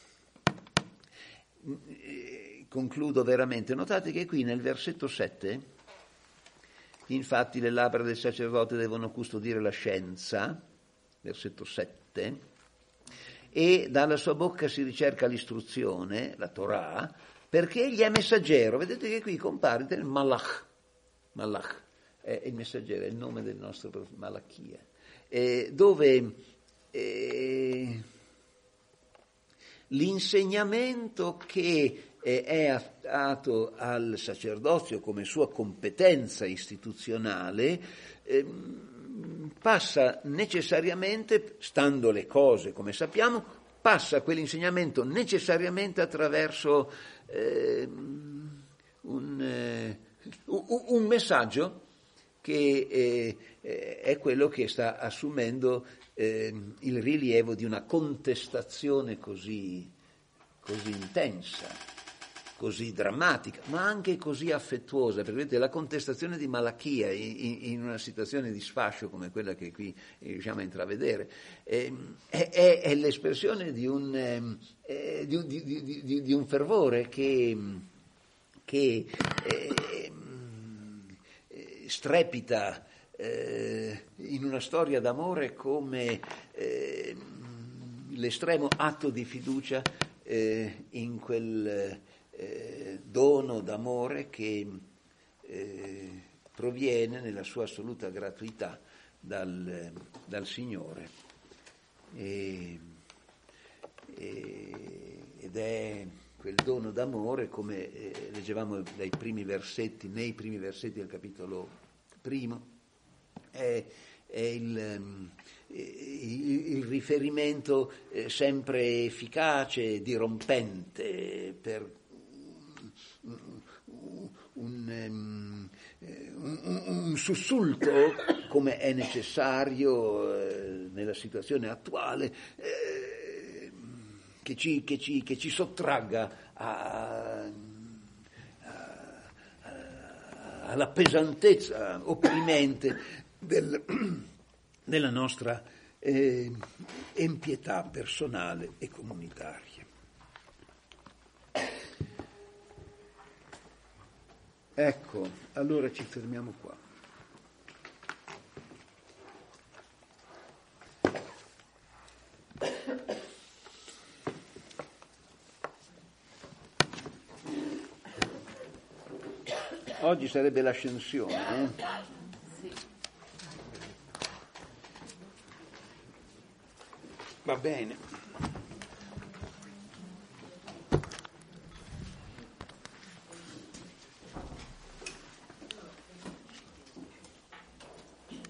eh, concludo veramente. Notate che qui nel versetto sette, infatti le labbra del sacerdote devono custodire la scienza, versetto sette, e dalla sua bocca si ricerca l'istruzione, la Torah, perché egli è messaggero. Vedete che qui compare il Malach, Malach. È il messaggero, è il nome del nostro profeta, Malachia, eh, dove eh, l'insegnamento che eh, è affidato al sacerdozio come sua competenza istituzionale eh, passa necessariamente, stando le cose come sappiamo, passa quell'insegnamento necessariamente attraverso eh, un, eh, un messaggio che eh, è quello che sta assumendo eh, il rilievo di una contestazione così, così intensa, così drammatica, ma anche così affettuosa, perché vedete, la contestazione di Malachia in, in una situazione di sfascio come quella che qui riusciamo a intravedere, eh, è, è, è l'espressione di un, eh, di, di, di, di, di un fervore che, che eh, strepita eh, in una storia d'amore come eh, l'estremo atto di fiducia eh, in quel eh, dono d'amore che eh, proviene nella sua assoluta gratuità dal, dal Signore. E, e, ed è quel dono d'amore, come eh, leggevamo dai primi versetti, nei primi versetti del capitolo primo, è, è il, um, il, il riferimento eh, sempre efficace, dirompente per un, un, un, un sussulto, come è necessario eh, nella situazione attuale, eh, Che ci, che, ci, che ci sottragga a, a, a, alla pesantezza opprimente del, della nostra eh, empietà personale e comunitaria. Ecco, allora ci fermiamo qua. Oggi sarebbe l'ascensione, eh? Sì. Va bene.